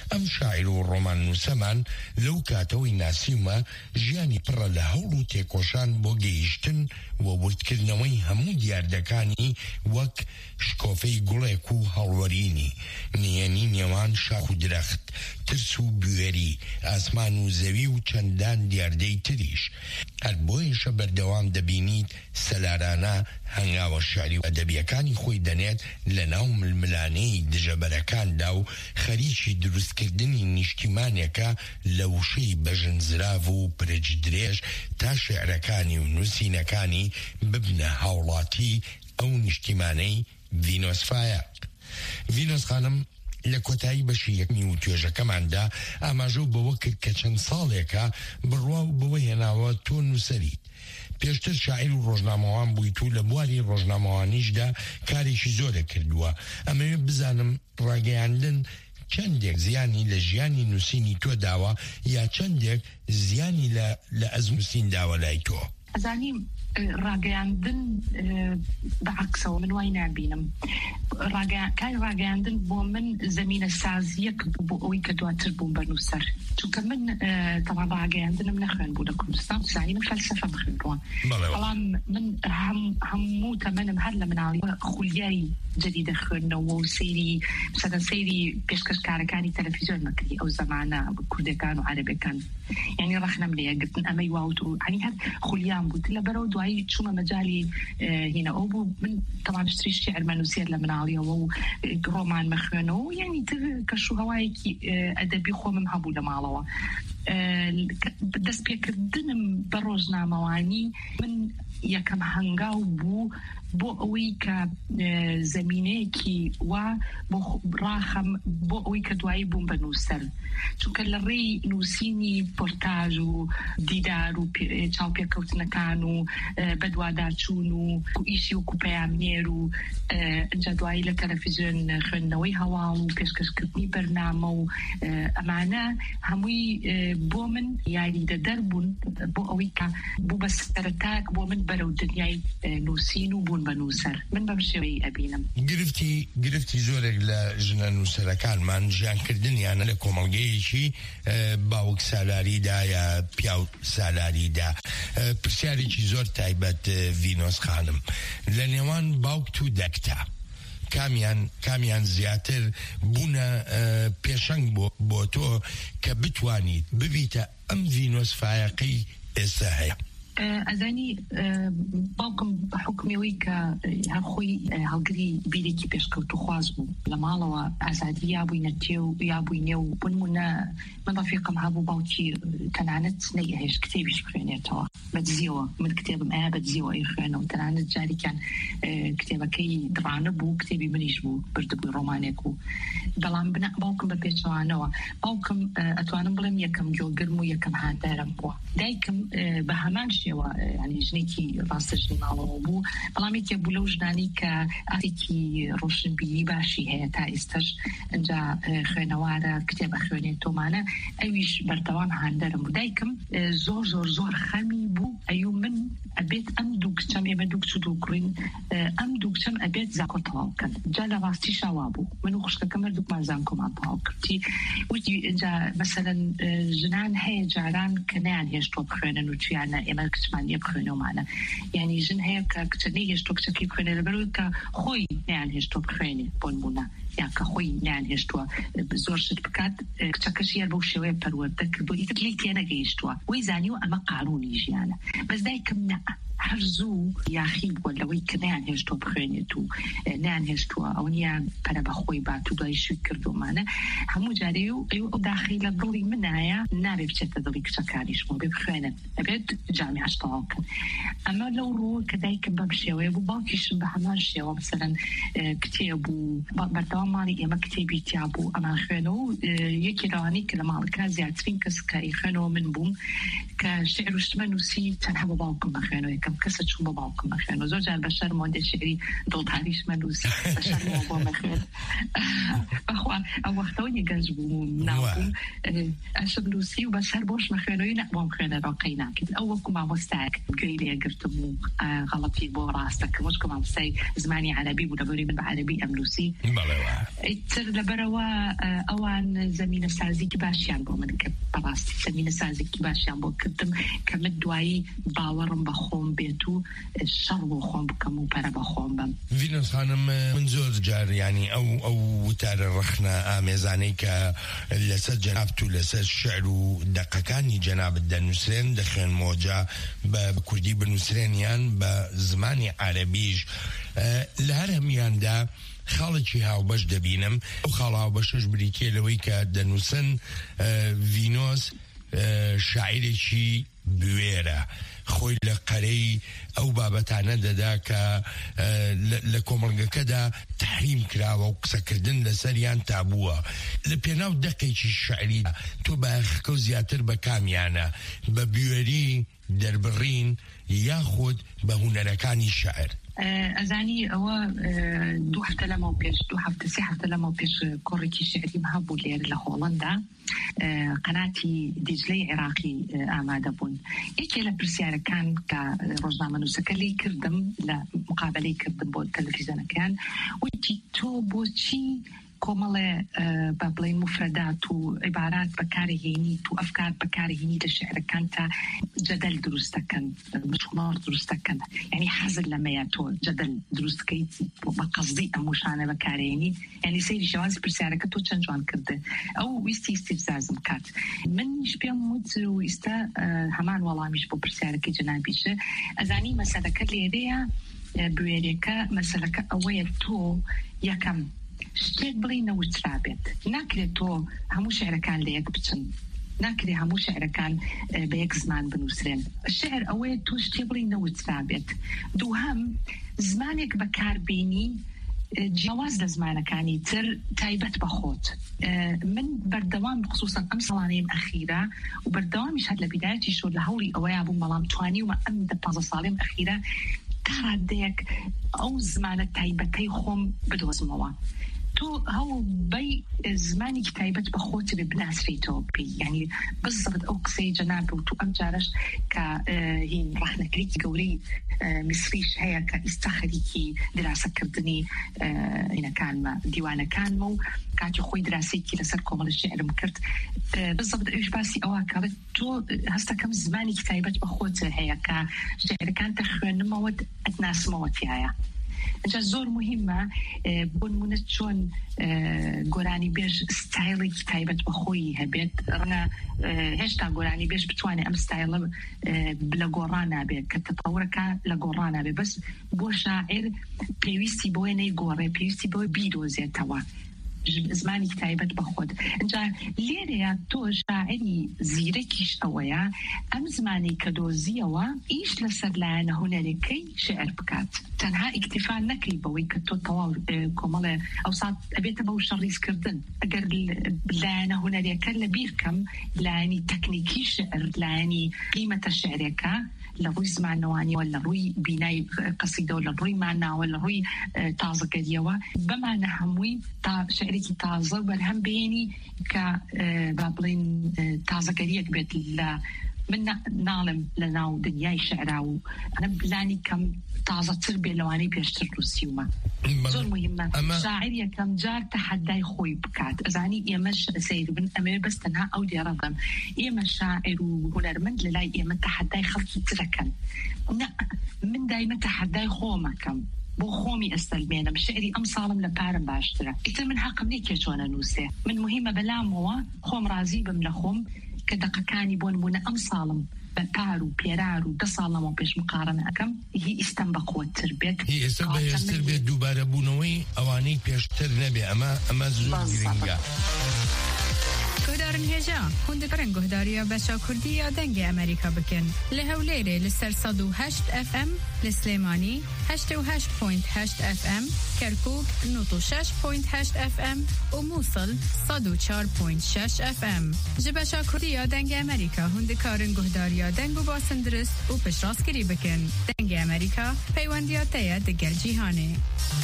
ئەم شاعیر و ڕۆمان نووسەمان لەو کاتەوەی ناسیومە ژیانی پڕە لە هەوڵ و تێکۆشان بۆ گەیشتن و وردکردنەوەی هەموو دیاردەکانی وەک شکۆفەی گوڵێک و هەڵوەرینی، نێنی نێوان شاخ و درەخت، ترس و بوێری، ئاسمان و زەوی و چەندان دیاردەی تریش. هەر بۆیشە بەردەوام دەبینیت سەلارانە هەنگاوە شاری و ئەدەبیەکانی خۆی دەنێت لە ناو ململانەی دژەبەرەکاندا و خەریکی دروستکردنی نیشتیمانێکە لە وشەی بەژنزراو و پرج درێژ تا شێعرەکانی و نووسینەکانی ببنە هاوڵاتی ئەو نیشتیمانەی ڤینۆسفایەق. ڤینۆس خانم لە کۆتایی بەشی یەکمی و توێژەکەماندا ئاماژە بەوە کرد کە چەند ساڵێکە بڕوا و بەوە هێناوە تۆ نووسەریت. پێشتر شاعیر و ڕۆژنامەوان بوویت و لە بواری ڕۆژنامەوانیشدا کارێکی زۆرە کردووە. ئەمەوێت بزانم ڕاگەیاندن چەندێک زیانی لە ژیانی نووسینی تۆ داوە یا چەندێک زیانی لە ئەزموسین داوە لای تۆ؟ ئەزانیم ڕاگەیاندن بەعکسەوە من وای نابینم. کاری ڕاگەیاندن بۆ من زەمینە سازیەک بۆ ئەوەی کە دواتر بووم بە نووسەر، چونکە من تەواو ڕاگەیاندنم نەخوێن بوو لە کوردستان، زانی من فەلسەفە بخوێنەوە. بەڵام من هەموو تەمەنم هەر لە مناڵی خولیای جەریدە خوێندنەوە و سەیری سەدە سەیری پێشکەشکارەکانی تەلەڤیزیۆن مەکردی ئەو زەمانە کوردەکان و عەرەبەکان، یعنی ڕەخنەم لێ گرتن ئەمەی واوت و هەنی هەر خولیان بوو. لەبەرەوە دوایی چوومە مەجالی هینە ئەو بوو من تەواو شتری شیعر مەنووسێت لە مناڵیەوە و ڕۆمان مەخوێنەوە، یعنی تر کەشوهەوایەکی ئەدەبی خۆمم هەبوو لە ماڵەوە. دەست پێکردنم بە ڕۆژنامەوانی من یەکەم هەنگاو بوو بۆ ئەوەی کە زەمینەیەکی وا بۆ ڕاخەم بۆ ئەوەی کە دوایی بووم بە نووسەر، چونکە لە ڕێی نووسینی پۆرتاژ و دیدار و چاوپێکەوتنەکان و بەدواداچوون و ئیشی و کوپەیامنێر و ئەنجا دوایی لە تەلەڤیزیۆن خوێندنەوەی هەواڵ و پێشکەشکردنی بەرنامە و ئەمانە هەمووی بۆ من یاریدەدەر بوون بۆ ئەوەی کە بوو بە سەرەتاک بۆ من بەرەو دنیای نووسین و بوون بە نووسەر. من بەم شێوەی ئەبینم. گرفتی گرفتی زۆرێک لە ژنە نووسەرەکانمان ژیانکردنیانە لە کۆمەڵگەیەکی باوک سالاریدا یا پیاو سالاریدا. پرسیارێکی زۆر تایبەت ڤینۆس خانم، لە نێوان باوک و دەکتا کامیان کامیان زیاتر بوونە پێشەنگ بۆ تۆ کە بتوانیت ببیتە ئەم ڤینۆس فایەقەی ئێستا هەیە؟ ئەزانی باوکم بە حکمەوەی کە هەر خۆی هەڵگری بیرێکی پێشکەوت و خواز بوو لە ماڵەوە ئازادی یابووی نەتێ و یابووی نێ و بنمونە من ڕەفیقم هەبوو باوکی تەنانەت نەیهێش کتێبیش بخوێنێتەوە بەدزیەوە، من کتێبم ئایا بەدزیەوە ئەیخوێنەوە، تەنانەت جارێکیان کتێبەکەی درانە بوو کتێبی منیش بوو بردبووی ڕۆمانێک و بەڵام باوکم بە پێچەوانەوە. باوکم ئەتوانم بڵێم یەکەم گۆگرم و یەکەم هاندارم بووە. دایکم بە هەمان ینی ژنێکی ڕاستە ژنی ماڵەوە بوو، بەڵامێکە بوو لەو ژنانی کە ئاتێکی ڕۆشنبیری باشی هەیە تا ئێستش ئەنجا خوێنەوارە کتێبە خوێنێت تۆمانە، ئەویش بەردەوام هاندەرم بوو. دایکم زۆر زۆر زۆر خەمی بوو ئەیو من ئەبێت ئەم دوو کچەم ئێمە دوو کچ و دوو کوڕین ئەم دوو کچەم ئەبێت زانکۆ تەواو بکەن. جا لە ڕاستی شاوا بوو من و خوشکەکەم هەردووکمان زانکۆمان تەواو کردی. وتی ئەنجا مەسەلەن ژنان هەیە جاران کە نەیانهێشتۆ بخوێنن و تویانە ئێمە کچمانیە بخوێنەوەمانە، یعنی ژن هەیە کە کچە نەیهێشتۆ کچەکەی بخوێنێ لەبەرەوەی کە خۆی نەیانهێشتۆ بخوێنێ بۆ نمونە، یا کە خۆی نەیانهێشتووە زۆر شت بکات کچەکەشی هەر بەو شێوەیە پەروەردە کردووە ئیتر لێی تێنەگەیشتووە، وەی زانیوە ئەمە قانوونی ژیانە. بەس دایکم نە، هەر زوو یاخی بووە لەوەی کە نەیانهێشتۆ بخوێنێت و نەیانهێشتووە ئەو نیان پەرە بەخۆی بات و دوای شووی کردومانە هەموو جارێ و ئەو داخی لە دڵی منایە نابێ بچێتە دڵی کچەکانیش بۆ بێ بخوێنن ئەبێت جامیعەش تەواو بکەن. ئەمە لەو ڕووە کە دایکم بەم شێوەیە بوو، باوکیشم بە هەمان شێوە مەسەلەن کتێب بوو بەردەوام ماڵی ئێمە کتێبی تیا بوو ئەمان خوێنەوە و یەکی لەوانەی کە لە ماڵەکە زیاترین کەس کە ئەیخوێنەوە من بووم کە شێعر و شتمە نووسی چەند هەبوو باوکم بخوێنەوە. یەکەم کەسە چوو بە باوکم بەخێن و زۆر جار بە شەرم و شعری دڵتاریش مەنووسی بە شەرم بۆ مەخێن بەخوا ئەو وەختەوەی گەنج بووم ناوبووم ئەشم نووسی و بە سەر بۆش مەخێنەوەی نەبووم خوێنە ڕۆقەی ناکرد ئەو وەکو مامۆستایەک گوێی لێگرتم و غەڵەتی بۆ ڕاستەکەم وەشکە مامۆستای زمانی عەرەبی بوو لەبەری من بە عەرەبی ئەم نووسی ئیتر لەبەرەوە ئەوان زەمینە سازیکی باشیان بۆ من کرد بەڕاستی زەمینە سازیکی باشیان بۆ کردم کە من دوایی باوەڕم بە خۆم بێت و شەڕ بۆ خۆم بکەم و پەرە بە خۆم بم. ڤینۆس خانم من زۆر جار ینی ئەو ئەو وتارە ڕەخنە ئامێزانەی کە لەسەر جەنابت و لەسەر شعر و دەقەکانی جەنابت دەنووسرێن دەخوێنمەوە جا بە کوردی بنووسرێنیان بە زمانی عەرەبیش لە هەر هەمیاندا خاڵێکی هاوبەش دەبینم ئەو خاڵ هاوبەشەش بریتیە لەوەی کە دەنووسن ڤینۆس شاعیرێکی بوێرە خۆی لە قەرەی ئەو بابەتانە دەدا کە لە کۆمەڵگەکەدا تحریم کراوە و قسەکردن لەسەریان تابووە لە پێناو دەقێکی شعری تۆ بەخەکە و زیاتر بە کامیانە بە بوێری دەربڕین یاخود بە هونەرەکانی شعر ئەزانی ئەوە دوو هەفتە لەمە و پێش دوو هەفتە سێ هەفتە لەمە و پێش کۆڕێکی شعریم هەبوو لێر لە هۆڵەندا قەناتی دیجلەی عێراقی ئامادە بوون یەکێ لە پرسیارەکان کە ڕۆژنامەنووسەکە لێی کردم لە مقابلەی کردم بۆ تەلەڤیزیۆنەکان وتی تۆ بۆچی کۆمەڵێ بە بڵین مفردات و عیبارات بەکارهێنیت و ئەفکار بەکارهێنی لە شعرەکان تا جەدەل دروست دەکەن مشمار دروست دەکەن یعنی حەزت لەمەیە تۆ جەدەل دروستکەیت بە قەزدی ئەم وشانە بەکارهێنی یعنی سەیری شێوازی پرسیارەکە تۆ چەند جوان کردە ئەو ویستی ئیستیفزازم کات منیش پێم وت و ئێستا هەمان وەڵامیش بۆ پرسیارەکەی جەنابیشە ئەزانی مەسەلەکە لێرەیە بوێرێکە مەسەلەکە ئەوەیە تۆ یەکەم شتێک بڵێ نەوترابێت ناکرێت تۆ هەموو شعرەکان لە یەک بچن ناکرێت هەموو شعرەکان بە یەک زمان بنووسرێن شعر ئەوەیە تۆ شتێ بڵێ نەوترابێت دووهەم زمانێک بەکاربێنی جیاواز لە زمانەکانی تر تایبەت بەخۆت من بەردەوام خصوصا ئەم ساڵانەیەم ئەخیرە و بەردەوامیش هەر لە بیدایەتی شۆ لە هەوڵی ئەوەیە بوو بەڵام توانیومە ئەم دە پانزە ساڵێم ئەخیرە کارادەیەک ئەو زمانە تایبەتەی خۆم بدۆزمەوە تۆ هەوڵ بەی زمانێکی تایبەت بە خۆت بێ بناسرێتەوە بێ یعنی بزڕت ئەو قسەی جەناب و تو ئەم جارش کە هین ڕاهنەکەرێکی گەورەی میسریش هەیە کە ئێستا خەریکی دراسەکردنی هینەکانمە دیوانەکانمە و کاتی خۆی دراسەیەکی لەسەر کۆمەڵە شێعرم کرد بزڕت ئەوش باسی ئەوە کەڵێت تۆ هەستەکەم زمانێکی تایبەت بە خۆت هەیە کە شێعرەکانتە خوێنمەوە ئەتناسمەوە تایە اینجا زۆر مهمە بۆ نمونە چۆن گۆرانی بێژ ستایلێکی تایبەت بە خۆی هەبێت ڕەنگە هێشتا گۆرانی بێژ بتوانێت ئەم ستایلە لە گۆڕان نابێت کە تەتەورەکە لە گۆڕان نابێت بەس بۆ شاعر پێویستی بۆیە نەیگۆڕێ پێویستی بۆی بیدۆزێتەوە زمانی تایبەت بە خۆت اینجا لێرەیە تۆ شاعری زیرەکیش ئەوەیە ئەم زمانی کە دۆزیەوە ئیش لەسەر لایەنە هونەرەکەی شعر بکات تەنها ئیکتیفا نەکەی بەوەی کە تۆ تەواو کۆمەڵێ ئەو سات ئەبێتە بەو شەڕیزکردن ئەگەر لایەنە هونەرەکە لە بیرکەم لایەنی تەکنیکی شعر لایەنی قیمەتە شعرەکە لە ڕووی زمانەوانیەوە لە ڕووی بینای قەسیدەوە لە ڕووی ماناوە لە ڕووی تازەگەریەوە بەمانە هەمووی تا شعرێکی تازە بەرهەم بێنی کە با بڵین تازەگەریەک بێت لە من ناڵم لە ناو دنیای شعرا و ئەنە بلانی کەم تازەتر بێ لەوانەی پێشتر نووسیومە زۆر مهمە شاعر یەکەم جار تەحەدای خۆی بکات ئەزانی ئێمەش سەیر بن ئەمێ بەس تەنها ئەو دیێڕە بم ئێمە شاعر و هونەرمەند لە لای ئێمە تەحەدای خەڵکی ترەکەن من دایمە تەحەدای خۆمەکەم بۆ خۆمی ئەستەلمێنم شعری ئەم ساڵم لە پارم باشترە ئیتر من حەقم نییە کێ چۆنە نووسێ من مهمە بەلامەوە خۆم رازی بم لە خۆم کە دەقەکانی بۆ نمونە ئەم ساڵم بە پار و پێرار و دە ساڵەمە پێش مقارنە ئەەکەم هی ئیستەم بە خۆتر بێت هی ئێستا بەهێزتر بێت دووبارە بوونەوەی ئەوانەی پێشتر نەبێ ئەمە ئەمە زۆر گرنگە. جارن هجا هندك رنگه داریا بشا کردی یا دنگ امریکا بکن لهولیره لسر صد و هشت اف ام لسلیمانی هشت و هشت پوینت هشت اف ام کرکوک نوت و شش پوینت هشت اف ام و موصل صد و چهار پوینت شش اف ام جبشا کردی یا دنگ امریکا هندک رنگه داریا دنگ و باسندرست و پشتاسکری بکن دنگ امریکا پیوندیاته دگر جیهانه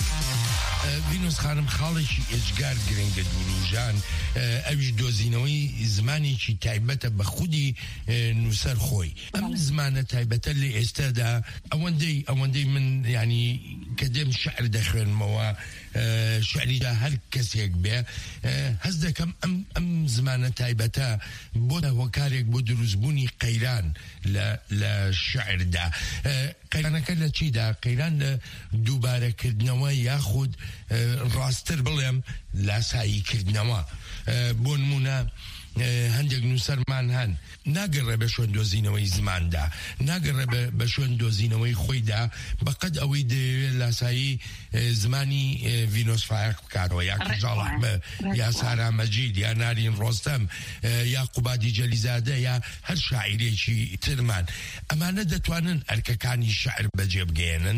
وینوس خانم خاڵێکی ئێجگار گرنگە دوروژان ئەویش دۆزینەوەی زمانێکی تایبەتە بە خودی نووسەر خۆی ئەم زمانە تایبەتە لە ئێستادا ئەوەندەی ئەوەندەی من ینی کە دێم شعر دەخوێنمەوە شعریدا هەر کەسێک بێ هەز دەکەم ئەم ئەم زمانە تایبەتە بۆ هۆکارێک بۆ دروستبوونی قەیران لە شعردا قەیرانەکە لە چیدا قەیران لە دووبارەکردنەوە یاخود ڕاستتر بڵێم لاساییکردنەوە بۆ نمونە هەندێک نووسەرمان هەن ناگەڕێ بە شوێن دۆزینەوەی زماندا ناگەڕێ بە شوێن دۆزینەوەی خۆیدا بەقەد ئەوەی دەوێت لاسایی زمانی ڤینۆس فایق بکارەوە یا کەژاڵ ئەحمە یا سارا مەجید یا نارین ڕۆستەم یا قوبادی جەلیزادە یا هەر شاعیرێکی ترمان ئەمانە دەتوانن ئەرکەکانی شعر بەجێ بگەێنن؟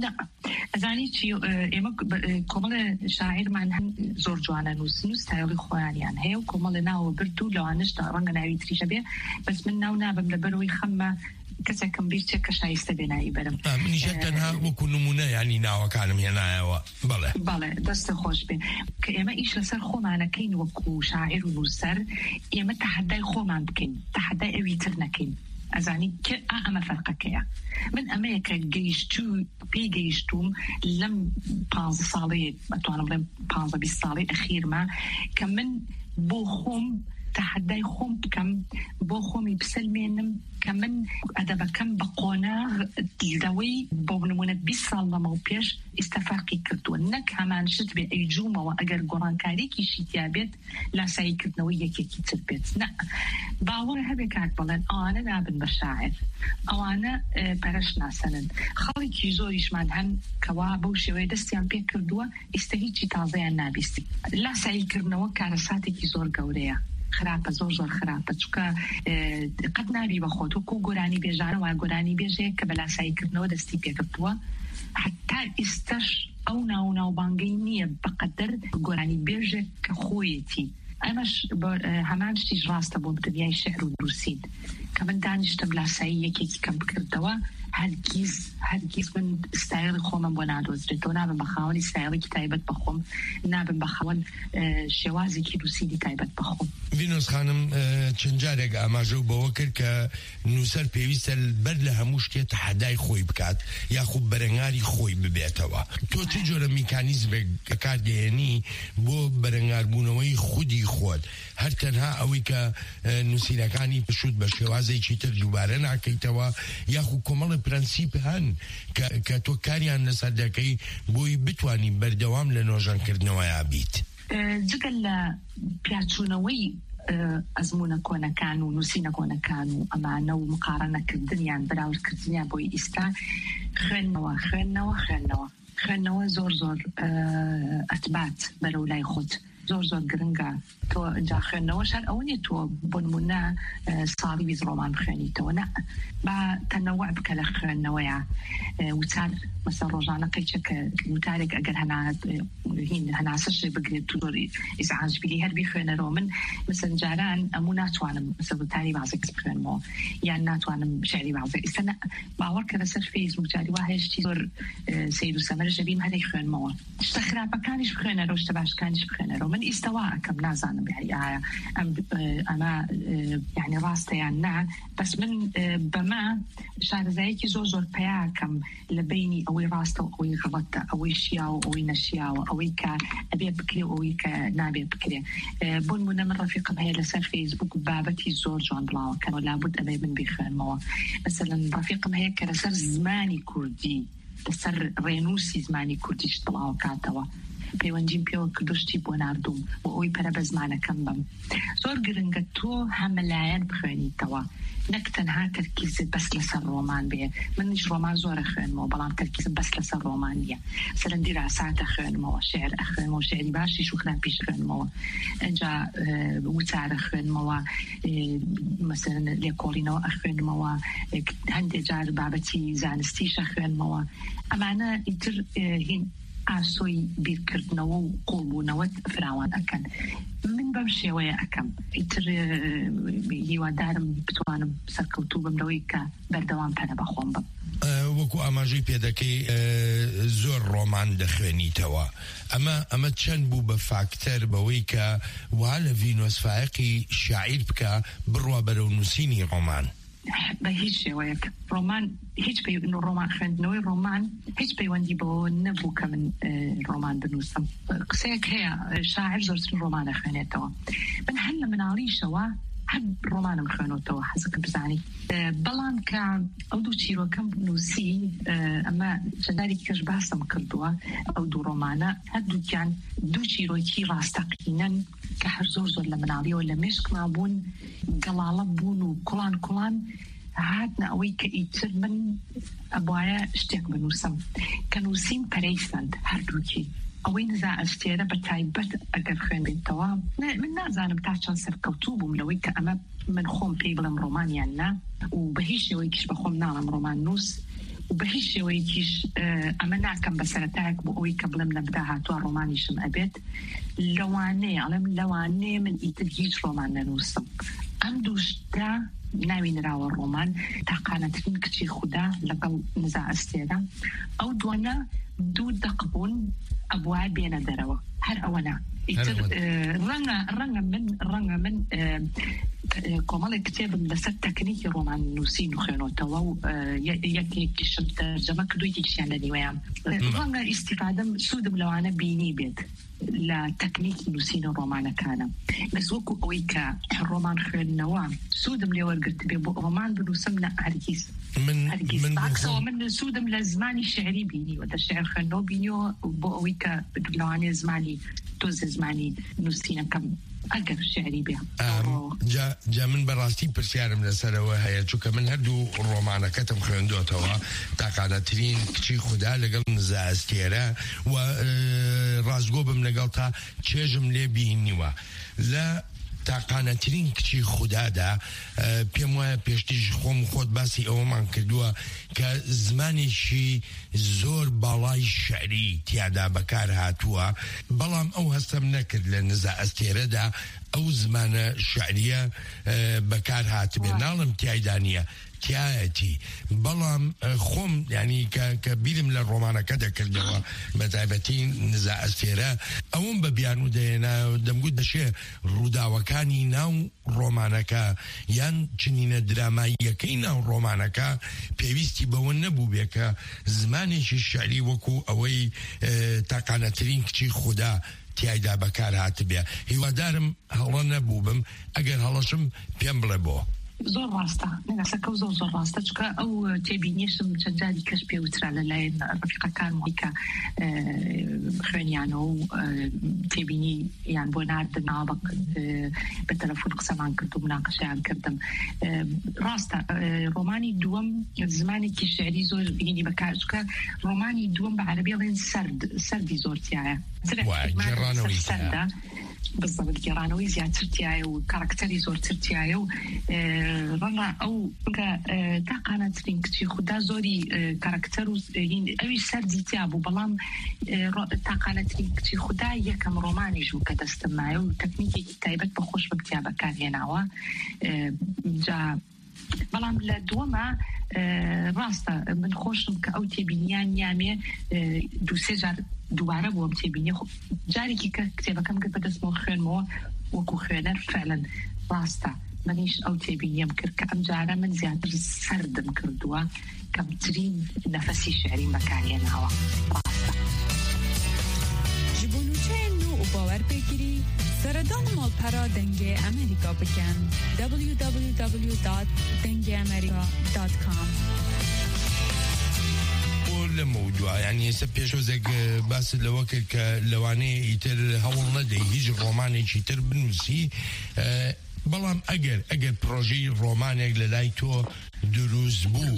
ئەزانی چی ئێمە کۆمەڵە شاعیرمان هەن زۆر جوانە نووسن و ستایڵی خۆیانیان هەیە و کۆمەڵە ناوە برد و لەوانشدا ڕەنگە ناوی تریشە بێ بەس من ناو نابم لەبەرەوەی خەممە کەسێکم بیر چێک کە شایستە بێ ناوی بەرم منیشە تەنها وەکو نمونە ینی ناوەکانم هێنایەوە بەڵێ بەڵێ دەستە خۆش بێ کە ئێمە ئیش لەسەر خۆمانەکەین وەکو شاعیر و نووسەر ئێمە تەحەدای خۆمان بکەین تەحەدای ئەوی تر نەکەین ئەزانی کە ئەمە فەرقەکەیە من ئەمەیە کە گەیشتو پێی گەیشتوم لەم پانزە ساڵەیە ئەتوانم بڵێم پانزە بیست ساڵەی ئەخیرمە کە من بۆ خۆم تەحەدای خۆم بکەم بۆ خۆمی بسەلمێنم کە من ئەدەبەکەم بە قۆناغ لەوەی بۆ نمونە بیست ساڵ لەمەو پێش ئیستەفاقی کردووە نەک هەمان شت بێ ئەیجوومەوە ئەگەر گۆڕانکاریەکیشی تیا بێت لاساییکردنەوەی یەکێکی تر بێت نە باوەڕ هەبێ کات بڵێن ئەوانە نابن بە شاعر ئەوانە پەرەش ناسەنن خەڵێکی زۆریشمان هەن کەوا بەو شێوەیە دەستیان پێ کردووە ئیستە هیچی تازەیان نابیستی لاساییکردنەوە کارەساتێکی زۆر گەورەیە خراپە زۆر زۆر خراپە چونکە قەت نابی بە خۆت وەکو گۆرانی بێژانە وای گۆرانی بێژەیە کە بە لاساییکردنەوە دەستی پێکردووە حتا ئێستاش ئەو ناو ناوبانگەی نییە بەقەدەر گۆرانی بێژێک کە خۆیەتی ئەمەش هەمان شتیش ڕاستە بۆ دنیای شعر و نووسین کە من دانیشتم لاسایی یەکێکی کەم بکردەوە هەرگیز هەرگیز من ستایڵی خۆمم بۆ نادۆزرێتەوە نابم بە خاوەنی ستایڵێکی تایبەت بە خۆم نابم بە خاوەن شێوازێکی نووسینی تایبەت بە خۆم ڤینۆس خانم چەند جارێک ئاماژە و بەوە کرد کە نووسەر پێویستە بەر لە هەموو شتێت تەحەدای خۆی بکات یاخود بەرەنگاری خۆی ببێتەوە تۆ چ جۆرە میکانیزمێک بەکاردێنی بۆ بەرەنگاربوونەوەی خودی خۆت هەر تەنها ئەوەی کە نووسینەکانی پشوت بە شێوازێکی تر دووبارە ناکەیتەوە یاخود کۆمەڵە پرەنسیپ هەن کە تۆ کاریان لەسەر دەکەی بۆی بتوانی بەردەوام لە نۆژانکردنەوەیە بیت جگەل لە پیاچوونەوەی ئەزمونە کۆنەکان و نووسینە کۆنەکان و ئەمانە و مقارنەکردنیان بەراوردکردنیان بۆی ئیستا خوێندنەوە خوێندنەوە خوێندنەوە خوێندنەوە زۆر زۆر ئەتبات بەرەو لای خۆت زۆر زۆر گرنگە تۆ جا خوێندنەوەشان ئەوە نیە تۆ بۆ نمونە ساڵی بیست ڕۆمان بخوێنیتەوە نە با تەنەوع بکە لە خوێندنەوەیە وتار مەسەڵ ڕۆژانەکەی چ کە وتارێک ئەگەر هەنات هین هەناسەشێ بگرێت تو زۆر ئیزعاج بیری هەر بیخوێنەرەوە من مەسەڵ جاران ئەموو ناتوانم مەسەڵ وتاری بازێک بخوێنمەوە یان ناتوانم شعری بازێک ئێستا باوەڕ کە لەسەر فەیسبووک جاری وا هەیەشتی زۆر سەیر و سەمەرەشە بیم هەرێک خوێنمەوە شتە خراپەکانیش بخوێنەرەوە شتە باشەکانیش بخوێنەرەوە من ئیستەوا ئەکەم نازانم ئایا ئەمە یعنی ڕاستەیان نا بەس من بەمە شارەزایەکی زۆر زۆر پیاکەم لە بینی ئەوەی ڕاستە و ئەوەی غەڵەتە ئەوەی شیاوە ئەوەی نەشیاوە ئەوەی کە ئەبێ بکرێ ئەوەی کە نابێ بکرێ بۆ نمونە من ڕەفیقم هەیە لەسەر فەیسبووک بابەتی زۆر جوان بڵاوەکەنەوە لابد ئەبێ من بیخوێنمەوە مەسەڵەن ڕەفیقم هەیە کە لەسەر زمانی کوردی لەسەر ڕێنووسی زمانی کوردیش بڵاو کاتەوە پەیوەندیم پێوە کردشتی بۆ ناردوم و ئەوی پەرە بە زمانەکەم بم زۆر گرنگە تۆ هەمەلایەن بخوێنیتەوە نەک تەنها تەرکیزت بەس لەسەر ڕۆمان بێ منیش ڕۆمان زۆرە خوێنمەوە بەڵام تەرکیزم بەس لەسەر ڕۆمان نیە سەرەندی راساتە خوێنمەوە شێعر ئەخوێنمەوە شێعری باشیش و خراپیش خوێنمەوە ئەنجا وتارە خوێنمەوە مەسەرەن لێکۆڵینەوە ئەخوێنمەوە هەندێک جار بابەتی زانستیش ئەخوێنمەوە ئەمانە ئیتر هین ئاسۆی بیرکردنەوە و قوڵبوونەوەت فراوان ئەکەن من بەم شێوەیە ئەەکەم ئیتر هیوادارم بتوانم سەرکەوتوو بم لەوەی کە بەردەوام پەرە بەخۆم بم وەکو ئاماژەی پێدەکەی زۆر ڕۆمان دەخوێنیتەوە ئەمە ئەمە چەند بوو بە فاکتەر بەوەی کە وا لە ڤینۆس فایقی شاعیر بکە بڕوا بەرەو نووسینی ڕۆمان بە هیچ شێوەیەک ڕۆمان هیچ ڕۆمان خوێندنەوەی ڕۆمان هیچ پەیوەندی بەوە نەبوو کە من ڕۆمان بنووسم قسەیەک هەیە شاعر زۆرترین ڕۆمانە خوێنێتەوە من هەر لە مناڵیشەوە هەر ڕۆمانم خوێنەوەتەوە حەزەکەم بزانی بەڵام کە ئەو دوو چیرۆکەم نووسی ئەمە چەنداری کەش باسم کردووە ئەو دوو ڕۆمانە هەردووکیان دوو چیرۆکی ڕاستەقینەن کە هەر زۆر زۆر لە مناڵیەوە لە مێشکما بوون گەڵاڵە بوون و کوڵان کوڵان هاتنە ئەوەی کە ئیتر من ئەبوایە شتێک بنووسم کە نووسین پەرەیسەند هەردووکی ئەوەی نزا ئەستێرە بە تایبەت ئەگەر خوێنبێتەوە من نازانم تا چەند سەرکەوتوو بووم لەوەی کە ئەمە من خۆم پێی بڵم ڕۆمانیان نا و بە هیچ شێوەیەکیش بە خۆم ناڵم ڕۆمان نووس و بە هیچ شێوەیەکیش ئەمە ناکەم بە سەرەتایەک بۆ ئەوەی کە بڵم لەمدا هاتووە ڕۆمانیشم ئەبێت لەوانەیە ئەڵێم لەوانەیە من ئیتر هیچ ڕۆمان نەنووسم ئەم دووشتا ناوینراوە ڕۆمان تاقانەترین کچی خودا لەگەڵ نزا ئەستێرە ئەو دوانە دوو دەقبوون ئەبوای بێنە دەرەوە هەر ئەوەنا ئیتر ڕەنگە ڕەنگە من ڕەنگە من کۆمەڵێک کتێبم لەسەر تەکنیکی ڕۆمان نووسین و خوێنەوەتەوە و یەکێکیشم تەرجەمە کردو یەکێکیان لە نیوەیان ڕەنگە ئیستیفادەم سوودم لەوانە بینی بێت لە تەکنیکی نووسینە ڕۆمانەکانە بەس وەکو ئەوەی کە ڕۆمان خوێندنەوە سوودم لێ وەرگرت بێ بۆ ڕۆمان بنووسم نە هەرگیز هەرگیز بەعکسەوە من سوودم لە زمانی شێعری بینیوە دە شێعر خوێندنەوە بینیوە بۆ ئەوەی کە لەوانەیە زمانی تۆزە زمانی نووسینەکەم ئەگەر شێعری بێ جا من بەڕاستی پرسیارم لەسەرەوە هەیە چونکە من هەردوو ڕۆمانەکەتم خوێندوتەوە تاقانەترین کچی خودا لەگەڵ نزا ئەستێرە و ڕازگۆ بم لەگەڵ تا چێژم لێ بینیوە لە تاقانەترین کچی خودادا پێم وایە پێشتیش خۆم خۆت باسی ئەوەمان کردووە کە زمانێکی زۆر باڵای شعری تیادا بەکار هاتووە بەڵام ئەو هەستم نەکرد لە نزا ئەستێرەدا ئەو زمانە شعریە بەکار هاتبێ ناڵم تیایدا نیە تایەتی بەڵام خۆم ینی کە بیرم لە ڕۆمانەکە دەکردەوە بە تایبەتی نزا ئەستێرە ئەوم بە بیان و دەێنا دەمگوت بەشێ ڕووداوەکانی ناو ڕۆمانەکە یان چنینە دراماییەکەی ناو ڕۆمانەکە پێویستی بەوە نەبوو بێ کە زمانێکی شعری وەکو ئەوەی تاقانەترین کچی خودا تیایدا بەکار هاتبێ هیوادارم هەڵە نەبوو بم ئەگەر هەڵەشم پێم بڵێ بۆ زۆر ڕاستە نەسەکە زۆر زۆر ڕاستە چکە ئەو تێبینیشم چەندجاری کەس پێوترا لەلایەن ڕفیقەکانمەوەی کە خوێنیانەوە و تێبینی یان بۆ ناردنەوە بە تەلەفۆن قسەمان کرد و مناقەشەیان کردم ڕاستە ڕۆمانی دووەم زمانێکی شێعری زۆر بینی بەکار چکە ڕۆمانی دووەم بە عەرەبی ئەڵێن سەرد سەردی زۆر تایە سەردا بەزەبت گێڕانەوەی زیاتر تایە و کاراکتەری زۆرتر تایە و ڕەنگە ئەو تاقانەترین کچی خودا زۆری کاراکتەر و ئەوی سەردی تیا بوو بەڵام تاقانەترین کچی خودا یەکەم ڕۆمانیش بوو کە دەستم مایە و تەکنیکێکی تایبەت بە خۆش بکتیا بەکارهێناوە جا بەڵام لە دووەمە ڕاستە من خۆشم کە ئەو تێبینیان یامێ دووسێ جار دووبارە بووم تێبینی جارێکی کە کتێبەکەم کرد بەدەستمەوە خوێنمەوە وەکو خوێنەر فعلەن ڕاستە منیش ئەو تێبینیم کرد کە ئەم جارە من زیاتر سەردم کردووە کەمترین نەفەسی شعریم بەکارهێناوە ڕاستە ji bo nûçeyên nû û bawer pêkirî seredana malpera dengê Amerîka bikin w w w dot dengê amerika dot com لە موضوع يعني سبيشوزك بس لوقت كلواني يتر هول ندي هيج روماني يتر بنوسي بلام اگر اگر پروژه رومانێک لە لای تۆ دروست بوو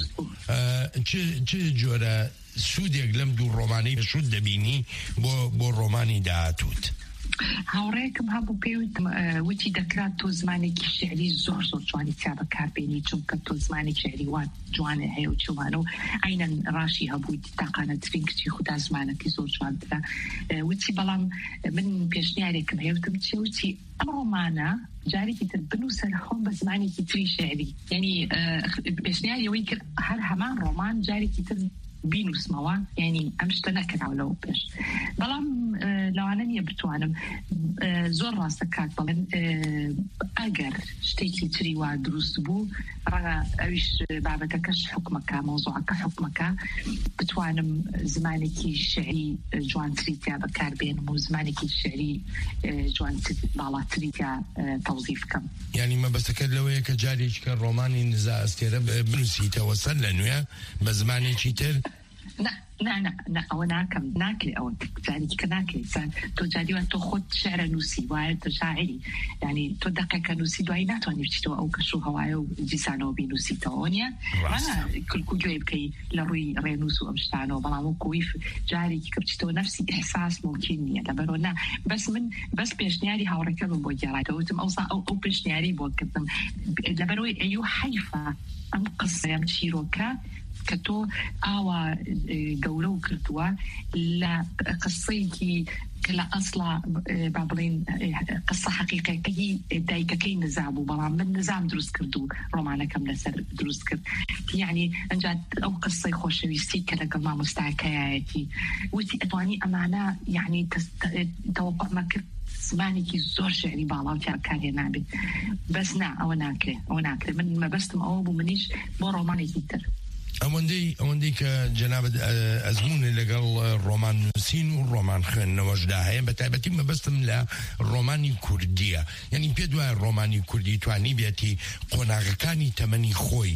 چ جۆرە سوودێک لەم دوو ڕۆمانەی سوود دەبینی بۆ بۆ ڕۆمانی داهاتوت؟ هاوڕێکم هەبوو پێوت وتی دەکرات تۆ زمانێکی شعری زۆر زۆر جوانی تیا بەکاربێنی چونکە تۆ زمانێکی شعری وان جوانە هەیە و چوانە و ئەینەن ڕاشی هەبووی تاقانەترین کچی خوددا زمانەکەی زۆر جوانترا وتی بەڵام من پێشنیارێکم هەیەوتم چێ وتی ئەم ڕۆمانە جارێکی تر بنووسە لە خۆم بە زمانێکی تری شعری یعنی پێشنیاری ئەوەی کرد هەر هەمان ڕۆمان جارێکی تر بینوسمەوە یعنی ئەم شتە نەکراوە لەوە پێش بەڵام لەوانە نییە بتوانم زۆر ڕاستە کات بڵێن ئەگەر شتێکی تری وا دروست بوو ڕەنگە ئەویش بابەتەکەش حکومەکە مۆزوعەکە حکومەکە بتوانم زمانێکی شعری جوانتری تیا بەکاربێنم و زمانێکی شعری جوانتر باڵاتری تیا تەوزیف بکەم یعنی مەبەستەکە لەوەیە کە جارێکی کە ڕۆمانی نزا ئەستێرە بنووسیتەوە سەر لە نوێ بە زمانێکی تر نا نا نا ئەوە ناکەم ناکرێ ئەوە جارێکی کە ناکرێت تۆ جاریوان تۆ خۆت شعرە نووسی وایە تۆ شاعری یعنی تۆ دقیقە نووسی دوایی ناتوانانی بچیتەوە ئەو کەش و هەوایە و جیسانەوە بینووسیتەوە نیە کلکو گوێ بکەی لە ڕووی ڕێنووس و ئەم شتانەوە بەڵام و کۆی جارێکی کە بچیتەوە نەفسی ئێحساس ممکن نییە لەبەرەوە نا بەس من بەس پێشنیاری هاوڕێکەمم بۆ گێڕایەوەتم ئەوسا ئەو ئەو پێشنیاری بۆ کردم لەبەرەوەی ئەیوو حەیفە ئەم قسەیەم چیرۆکە کە تۆ ئاوا گەورە و کردووە لە قسەیەکی کە لە ئەسڵا با بڵێن قسە حەقیقەکەی دایکەکەی نزابوو بەڵام من نزام دروست کرد و ڕۆمانەکەم لەسەر دروست کرد یعنی ئەنجا ئەو قسەی خۆشەویستی کە لەگەڵ مامۆستاکەیەتی وتی ئەتوانی ئەمانە یعنی تەوەقع کرد زمانێکی زۆر شعری باڵاو کارێ نابێت بەس نا ئەوە ناکرێ ئەوە ناکرێت من مەبەستم ئەوە بوو منیش بۆ ڕۆمانێکی تر ئەوەندەی ئەوەندەی کە جەنابەت ئەزمونی لەگەڵ ڕۆمان نووسین و ڕۆمان خوێندنەوەشدا هەیە بە تایبەتی مەبەستم لە ڕۆمانی کوردیە یعنی پێ دوایە ڕۆمانی کوردی توانی بێتی قۆناغەکانی تەمەنی خۆی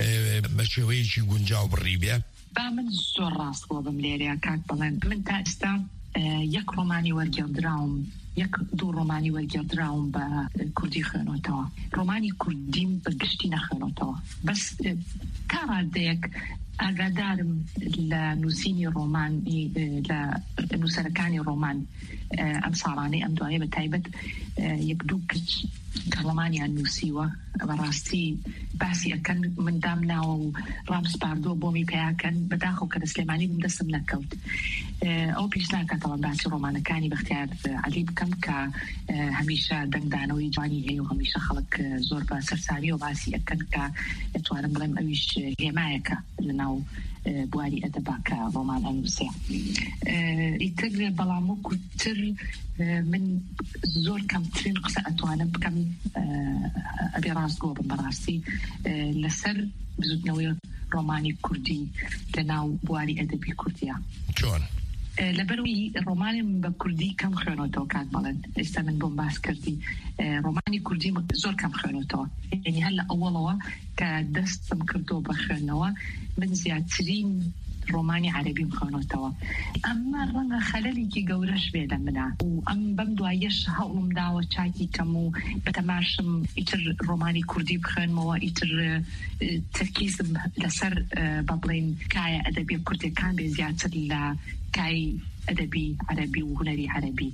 بە شێوەیەکی گونجاو بڕی بێ با من زۆر ڕاست بۆ بم لێرەیە کاک بڵێن من تا ئێستا یەک ڕۆمانی وەرگێڕدراوم یەک دوو ڕۆمانی وەرگێڕدراوم بە کوردی خوێنەوەتەوە ڕۆمانی کوردیم بە گشتی نەخوێنەوەتەوە بەس تا ڕادەیەک ئاگادارم لە نووسینی ڕۆمانی لە نووسەرەکانی ڕۆمان ئەم ساڵانەی ئەم دوایە بە تایبەت یەک دوو کچ کە ڕۆمانیان نووسیوە بەڕاستی باسی ئەەکەن مندام ناوە و ڕامسپاردۆ بۆمی پێیاکەن بەداخەو کە سلێمانی بم دەستم نەکەوت ئەو پێش ناکاتەوە باسی ڕۆمانەکانی بەختیار عەلی بکەم کە هەمیشە دەنگدانەوەی جوانی هەیە و هەمیشە خەڵک زۆر بە سەرسامی و باسی ئەەکەن کە دەتوانم بڵێم ئەویش هێمایەکە لەناو بواری ئەدەباکە ڕۆمان ئەنووسێ ئیتر بەڵام وەکوتر من زۆر کەمترین قسە ئەتوانم بکەم ئەبێ ڕاستگۆ بم بەڕاستی لەسەر بزوتنەوەی ڕۆمانی کوردی لەناو بواری ئەدەبی کوردیە چۆن؟ لەبەروی ڕۆمانیم بە کوردی کەم خوێنەوەتەوە کات بڵێن ئێستا من بۆم باس کردی ڕۆمانی کوردی زۆر کەم خوێنەوەتەوە یعنی هەر لە ئەوڵەوە کە دەستم کردو بە خوێندنەوە من زیاترین ڕۆمانی عەرەبیم خوێنەوەتەوە ئەمە ڕەنگە خەلەلێکی گەورەش بێ لە منە و ئەم بەم دوایەش هەوڵم داوە چاکی کەم و بەتەماشم ئیتر ڕۆمانی کوردی بخوێنمەوە ئیتر تەرکیزم لەسەر بە بڵێن کایە ئەدەبی کوردەکان بێ زیاتر لە کای ئەدەبی عەرەبی و هونەری عەرەبی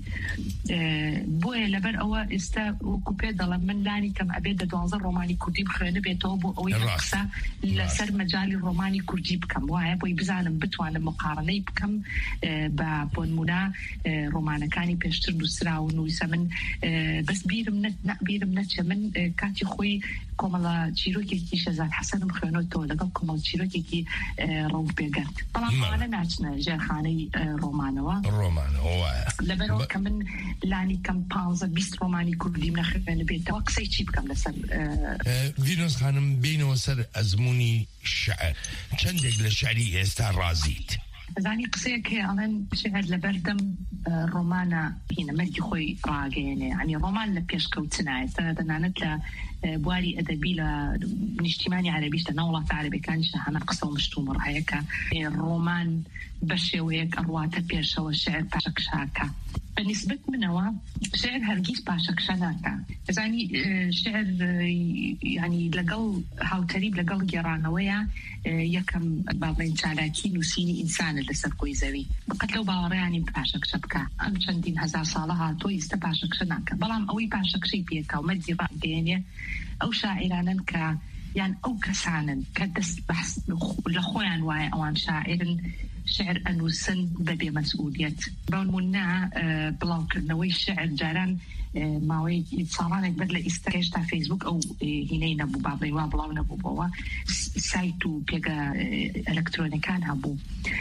بۆیە لەبەر ئەوە ئێستا وەکو پێ دەڵێم من لانی کەم ئەبێت دە دوانزە ڕۆمانی کوردی بخوێنە بێتەوە بۆ ئەوەی قسە لەسەر مەجالی ڕۆمانی کوردی بکەم وایە بۆی بزانم بتوانم مقارنەی بکەم بە بۆ نمونە ڕۆمانەکانی پێشتر نووسرا و نوویسە من بەس بیرم بیرم نەچێ من کاتی خۆی کۆمەڵە چیرۆکێکی شەزاد حەسەنم خوێنەوەتەوە لەگەڵ کۆمەڵ چیرۆکێکی ڕەوف بێگەرد بەڵام ئەوانە ناچنە ژێرخانەی ڕۆمانەوە ڕۆمانەوە لەبەرەوە کە من لانی کەم پانزە بیست ڕۆمانی کوردیم نەخوێنە بێتەوە قسەی چی بکەم لەسەر ڤینۆس خانم بینەوە سەر ئەزمموی شعر چەندێک لە شعری ئێستا ڕازیت زانی قسەیەک هەیە ئەڵێن شعر لەبەردەم ڕۆمانە هینەمەرگی خۆی ڕاگەیەنێ ینی ڕۆمان لە پێشکەوتنایە دەنانێت لە بواری ئەدەبی لە نیشتیمانی عەرەبیش لە ناو وڵاتە عەرەبیەکانیش هەمە قسە و مشتومڕ هەیە کە ڕۆمان بەشێوەیەک ئەڕواتە پێشەوە شعر پاشەکشاکە بنسبة منەوە شعر هەرگیز پاشەکشە ناکە ئەزانی شعر يعني لەگەڵ هاوتەریب لەگەڵ گێڕانەوەیە یەکەم باڵێن چالاکی نووسینی ئینسانە لەسەر کۆی زەوی بقەت لەو باوەڕیانی پاشەکشە بکە ئەم چەندین هەزار ساڵە هاتۆ ئێستا پاشەکشە ناکە بەڵام ئەوەی پاشەکشەی پێکە و مەرجی ڕادێنێ ئەو شاعرانن کە یان ئەو کەسانن کە دەست بەحث لە خۆیان وایە ئەوان شاعرن شعر ئەنووسن بەبێ مەسئولیەت بەڵمونە بڵاوکردنەوەی شعر جاران ماوەی ساڵانێک بەر لە ئێستا هێشتا فەیسبوک ئەو هینەی نەبوو بابڵێ وا بڵاو نەبوو بەوە سایت و پێگە ئەلەکترۆنیکان هەبوو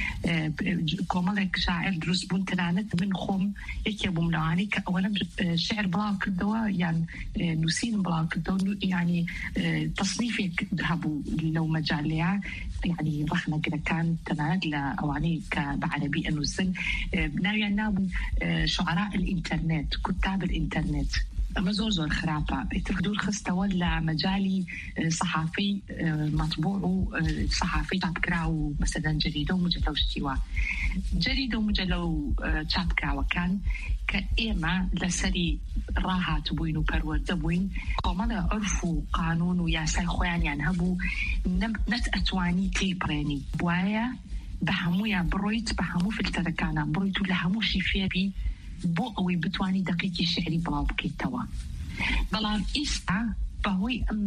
کۆمەڵێک شاعر دروست بوون تەنانەت من خۆم یەکێ بووم لەوانەی کە ئەوەنەم شعر بڵاو کردەوە یان نووسینم بڵاو کردەوە ینی تەصنیفێک هەبوو لەو مەجالەیە يعني ڕەخنەگرەکان تەنانەت لە ئەوانەی کە بە عەرەبی ئەنووسن ناویان نابوو شعراء الئینتەرنێت کوتاب الئینتەرنێت ئەمە زۆر زۆر خراپە ئیتر دوور خستەوە لە مەجای سەحافەی مەطبوع و سەحافەی چاپکرا و مەسەلەن جەریدە و مجەلە و شتیوە جەریدە و مجەلە و چاپکراوەکان کە ئێمە لەسەری ڕاهات بووین و پەروەردە بووین کۆمەڵە عرف و قانون و یاسای خۆیانیان هەبوو نەت ئەتوانی تێیپڕێنی وایە بە هەموویان بڕۆیت بە هەموو فلتەرەکانان بڕۆیت و لە هەمووشی فێبی بۆ ئەوەی بتوانی دقیقی شعری بڵاو بکەیتەوە بەڵام ئێستا بەهۆی ئەم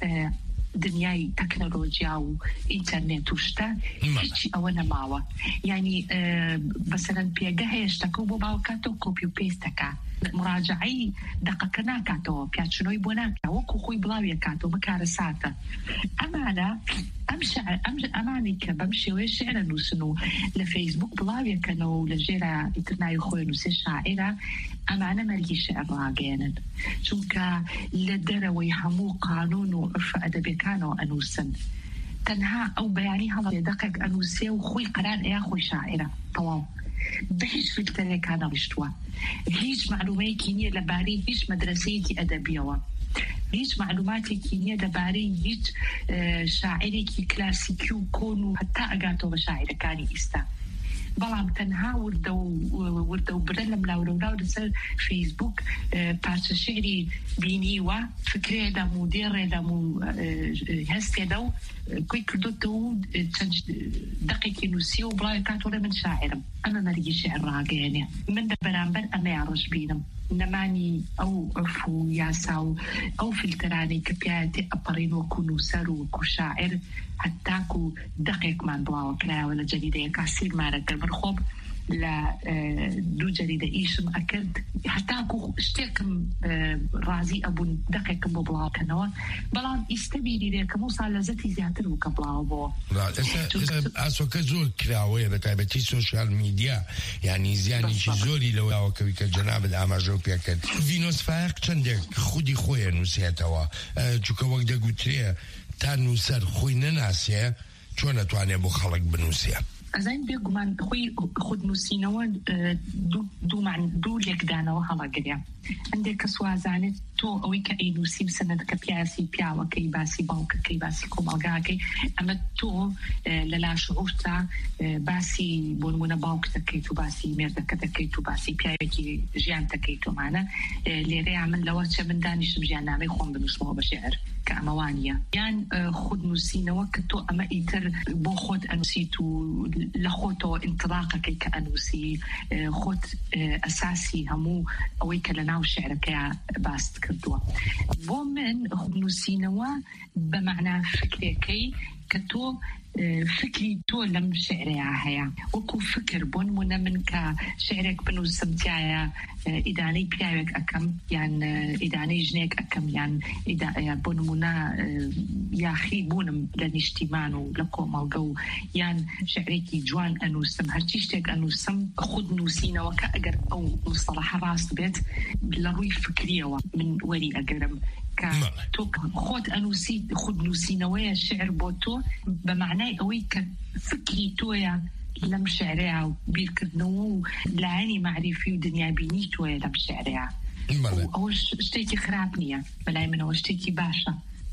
دنیای تەکنۆلۆژیا و ئینتەرنێت و شتە هیچی ئەوە نەماوە یعنی بەسەرەن پێگە هەیە شتەکە بۆ باوکاتەوە کۆپی و پێستەکە مراجعەی دقەکە ناکاتەوە پیاچنەوەی بۆ ناکە وەکو خۆی بڵاویە کاتەوە بەکارە ساتە ئەمانە ئەم ئەمانی کە بەم شێوەیە شعرە نووسن و لە فەیسبوک بڵاویەکەنەوە و لە ژێرە ئیترناوی خۆی نووسێ شاعرە ئەمانە مەرگی شعر ڕاگەێنن چونکە لە دەرەوەی هەموو قانون و عرف ئەدەبیەکانەوە ئەنووسن تەنها ئەو بەیانی هەڵێ دقێک ئەنووسێ و خۆی قەرار ئەیە خۆی شاعرە تەواو بە هیچ فیلتەرێکان نەڕیشتووە هیچ معلومەیەکی نییە لەبارەی هیچ مەدرسەیەکی ئەدەبیەوە هیچ معلوماتێکی نییە دەبارەی هیچ شاعرێکی کلاسیکی و کۆن و هەتا ئەگاتەوە بە شاعرەکانی ئێستا بەڵام تەنها وردە و وردە و برە لەم لاورەوراو لەسەر فەیسبوک پارچە شعری بینیوە فکرێدەم و دێڕێدەم و هەستێدە و کوی کردوتە و چەند دقێکی نووسی و بڵاوی کاتۆڵێ من شاعرم ئەمە مەرگی شعر ڕاگەیەنێ من دە بەرامبەر ئەمەیان ڕژ بینم نەمانی ئەو عرف و یاسا و ئەو فیلتەرانەی کە پیاەتی ئەپەڕین وەکو نووسەر و وەکو شاعر هەتاکو دقێکمان بڵاوە کرایەوە لە جەریدەیەکا سیرمانەکە من خۆم لە دوو جەریدە ئیشم ئەکرد هەتاکو شتێکم ڕازی ئەبوون دقێکم بۆ بڵاوکەنەوە بەڵام ئیستە بیریرێکەم و سا لەزەتی زیاتر بوو کە بڵاو بۆ ئاسۆکە زۆر کراوەیە بە تایبەتی سۆشیال میدیا یعنی زیانێکی زۆری لەوەکەوی کە جەنابەت ئاماژە و پێکرد ڤینۆسفایق چەندێک خودی خۆیە نووسێتەوە چونکە وەک دەگوترێ تا نووسەر خۆی نەناسێ چۆن نەتوانێت بۆ خەڵک بنووسێ ئەزین بێگومان خۆی خودنووسینەوە دوو لێکدانەوە هەڵەگرێ هەندێک کە سوازانێت تۆ ئەوەی کە ئەینووسیم سەنەد کە پیاسی پیاوەکەی باسی باوکەکەی باسی کۆمەڵگاکەی ئەمە تۆ لە لاشعورتا باسی بۆ نمونە باوک دەکەیت و باسی مێردەکە دەکەیت و باسی پیاوێکی ژیان دەکەیت تۆمانە لێرەیە من لەوە چە من دانیشتم ژیاننامەی خۆم بنووسمەوە بە شێعر کە ئەمەوانە یان خودنووسینەوە کە تۆ ئەمە ئیتر بۆ خۆت ئەنووسیت و لە خۆتەوە ئینتلاقەکەی کە ئەنووسی خۆت ئەساسی هەموو ئەوەی کە لە ناو شعرەکەیە باست کردووە بۆ من خودنووسینەوە بە مەعنا فکرێکەی کە تۆ فکری تۆ لەم شعرەیە هەیە وەکو فکر بۆ نمونە من کە شعرێک بنووسم تایە ئیدانەی پیاوێک ئەەکەم یان ئیدانەی ژنێک ئەەکەم یان بۆ نمونە یاخی بوونم لە نیشتیمان و لە کۆمەڵگە و یان شعرێکی جوان ئەنووسم هەرچی شتێک ئەنووسم خود نووسینەوە کە ئەگەر ئەو مستەڵەحە ڕاست بێت لە ڕووی فکریەوە من وەری ئەگەرم تۆ خۆت ئەنووسی خود نووسینەوەیە شعر بۆ تۆ بە معنای ئەوەی کە فکری تۆیە لەم شعرەیە و بیرکردنەوە و لایەنی معریفی و دنیابینی تۆیە لەم شعرەیە ئەوە شتێکی خراپ نییە بەلای منەوە شتێکی باشە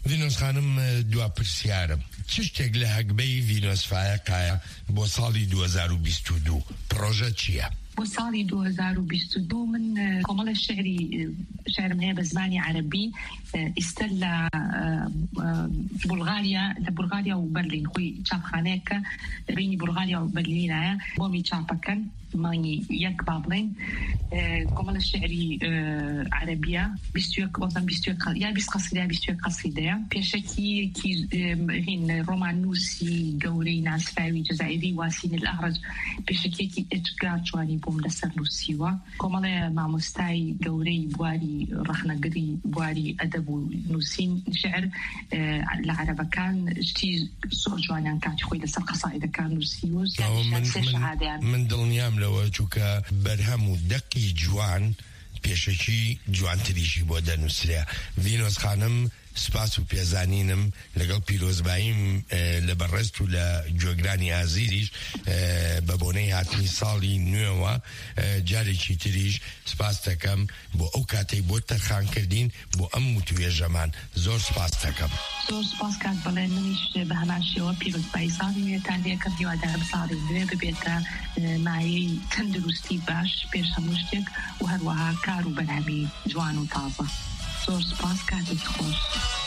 ڤینۆس خانم دوا پرسیارم چ شتێک لە هەگبەی ڤینۆسفایەکایە بۆ ساڵی دوو هەزار و بیست و دوو پرۆژە چییە؟ بۆ ساڵی دوو هەزار و بیست و دوو من کۆمەڵە شعری شعرم هەیە بە زمانی عەرەبی ئێستا لە بولغاریا لە بولغاریا و بەرلین خۆی چاپخانەیەکە بینی بولغاریا و بەرلینایە بۆمی چاپەکەن مانگی یەک با بڵێن کۆمەڵە شعری عەرەبیە بیست و یەک وەزن بیست و یەک یا بیست قەسیدە بیست و یەک قەسیدەیە پێشەکیەکی هین ڕۆمانووسی گەورەی ناسراوی جەزائیری واسین الأعرج پێشەکیەکی ئێجگار جوانی بۆم لەسەر نووسیوە کۆمەڵە مامۆستای گەورەی بواری ڕەخنەگری بواری ئەدەب و نووسین شعر لە عەرەبەکان شتی زۆر جوانیان کاتی خۆی لەسەر قەسایدەکان نووسیوە سێ شەهادەیان من دڵنیام لەوە چووکە بەرهەم و دەقی جوان پێشەکی جوانتریشی بۆ دەنووسرێ. ڤینۆس خانم سپاس و پێزانینم لەگەڵ پیرۆزباییم لە بەڕێست و لە گوێگرانی ئازیریش بە بۆنەی هاتنی ساڵی نوێەوە جارێکی تریش سپاس دەکەم بۆ ئەو کاتەی بۆ تەرخانکردین بۆ ئەم وتوێژەمان زۆر سپاس دەکەم. زۆر سپاس کات بەڵێن منیش بە هەمان شێوە پیرۆزبایی ساڵی نوێتان دێکەم هیوادارم ساڵی نوێ ببێتە مایەی تەندروستی باش پێش هەموو شتێک و هەروەها کار و بەرهەمی جوان و تازە. زۆر سپاس کاتێکی خۆش.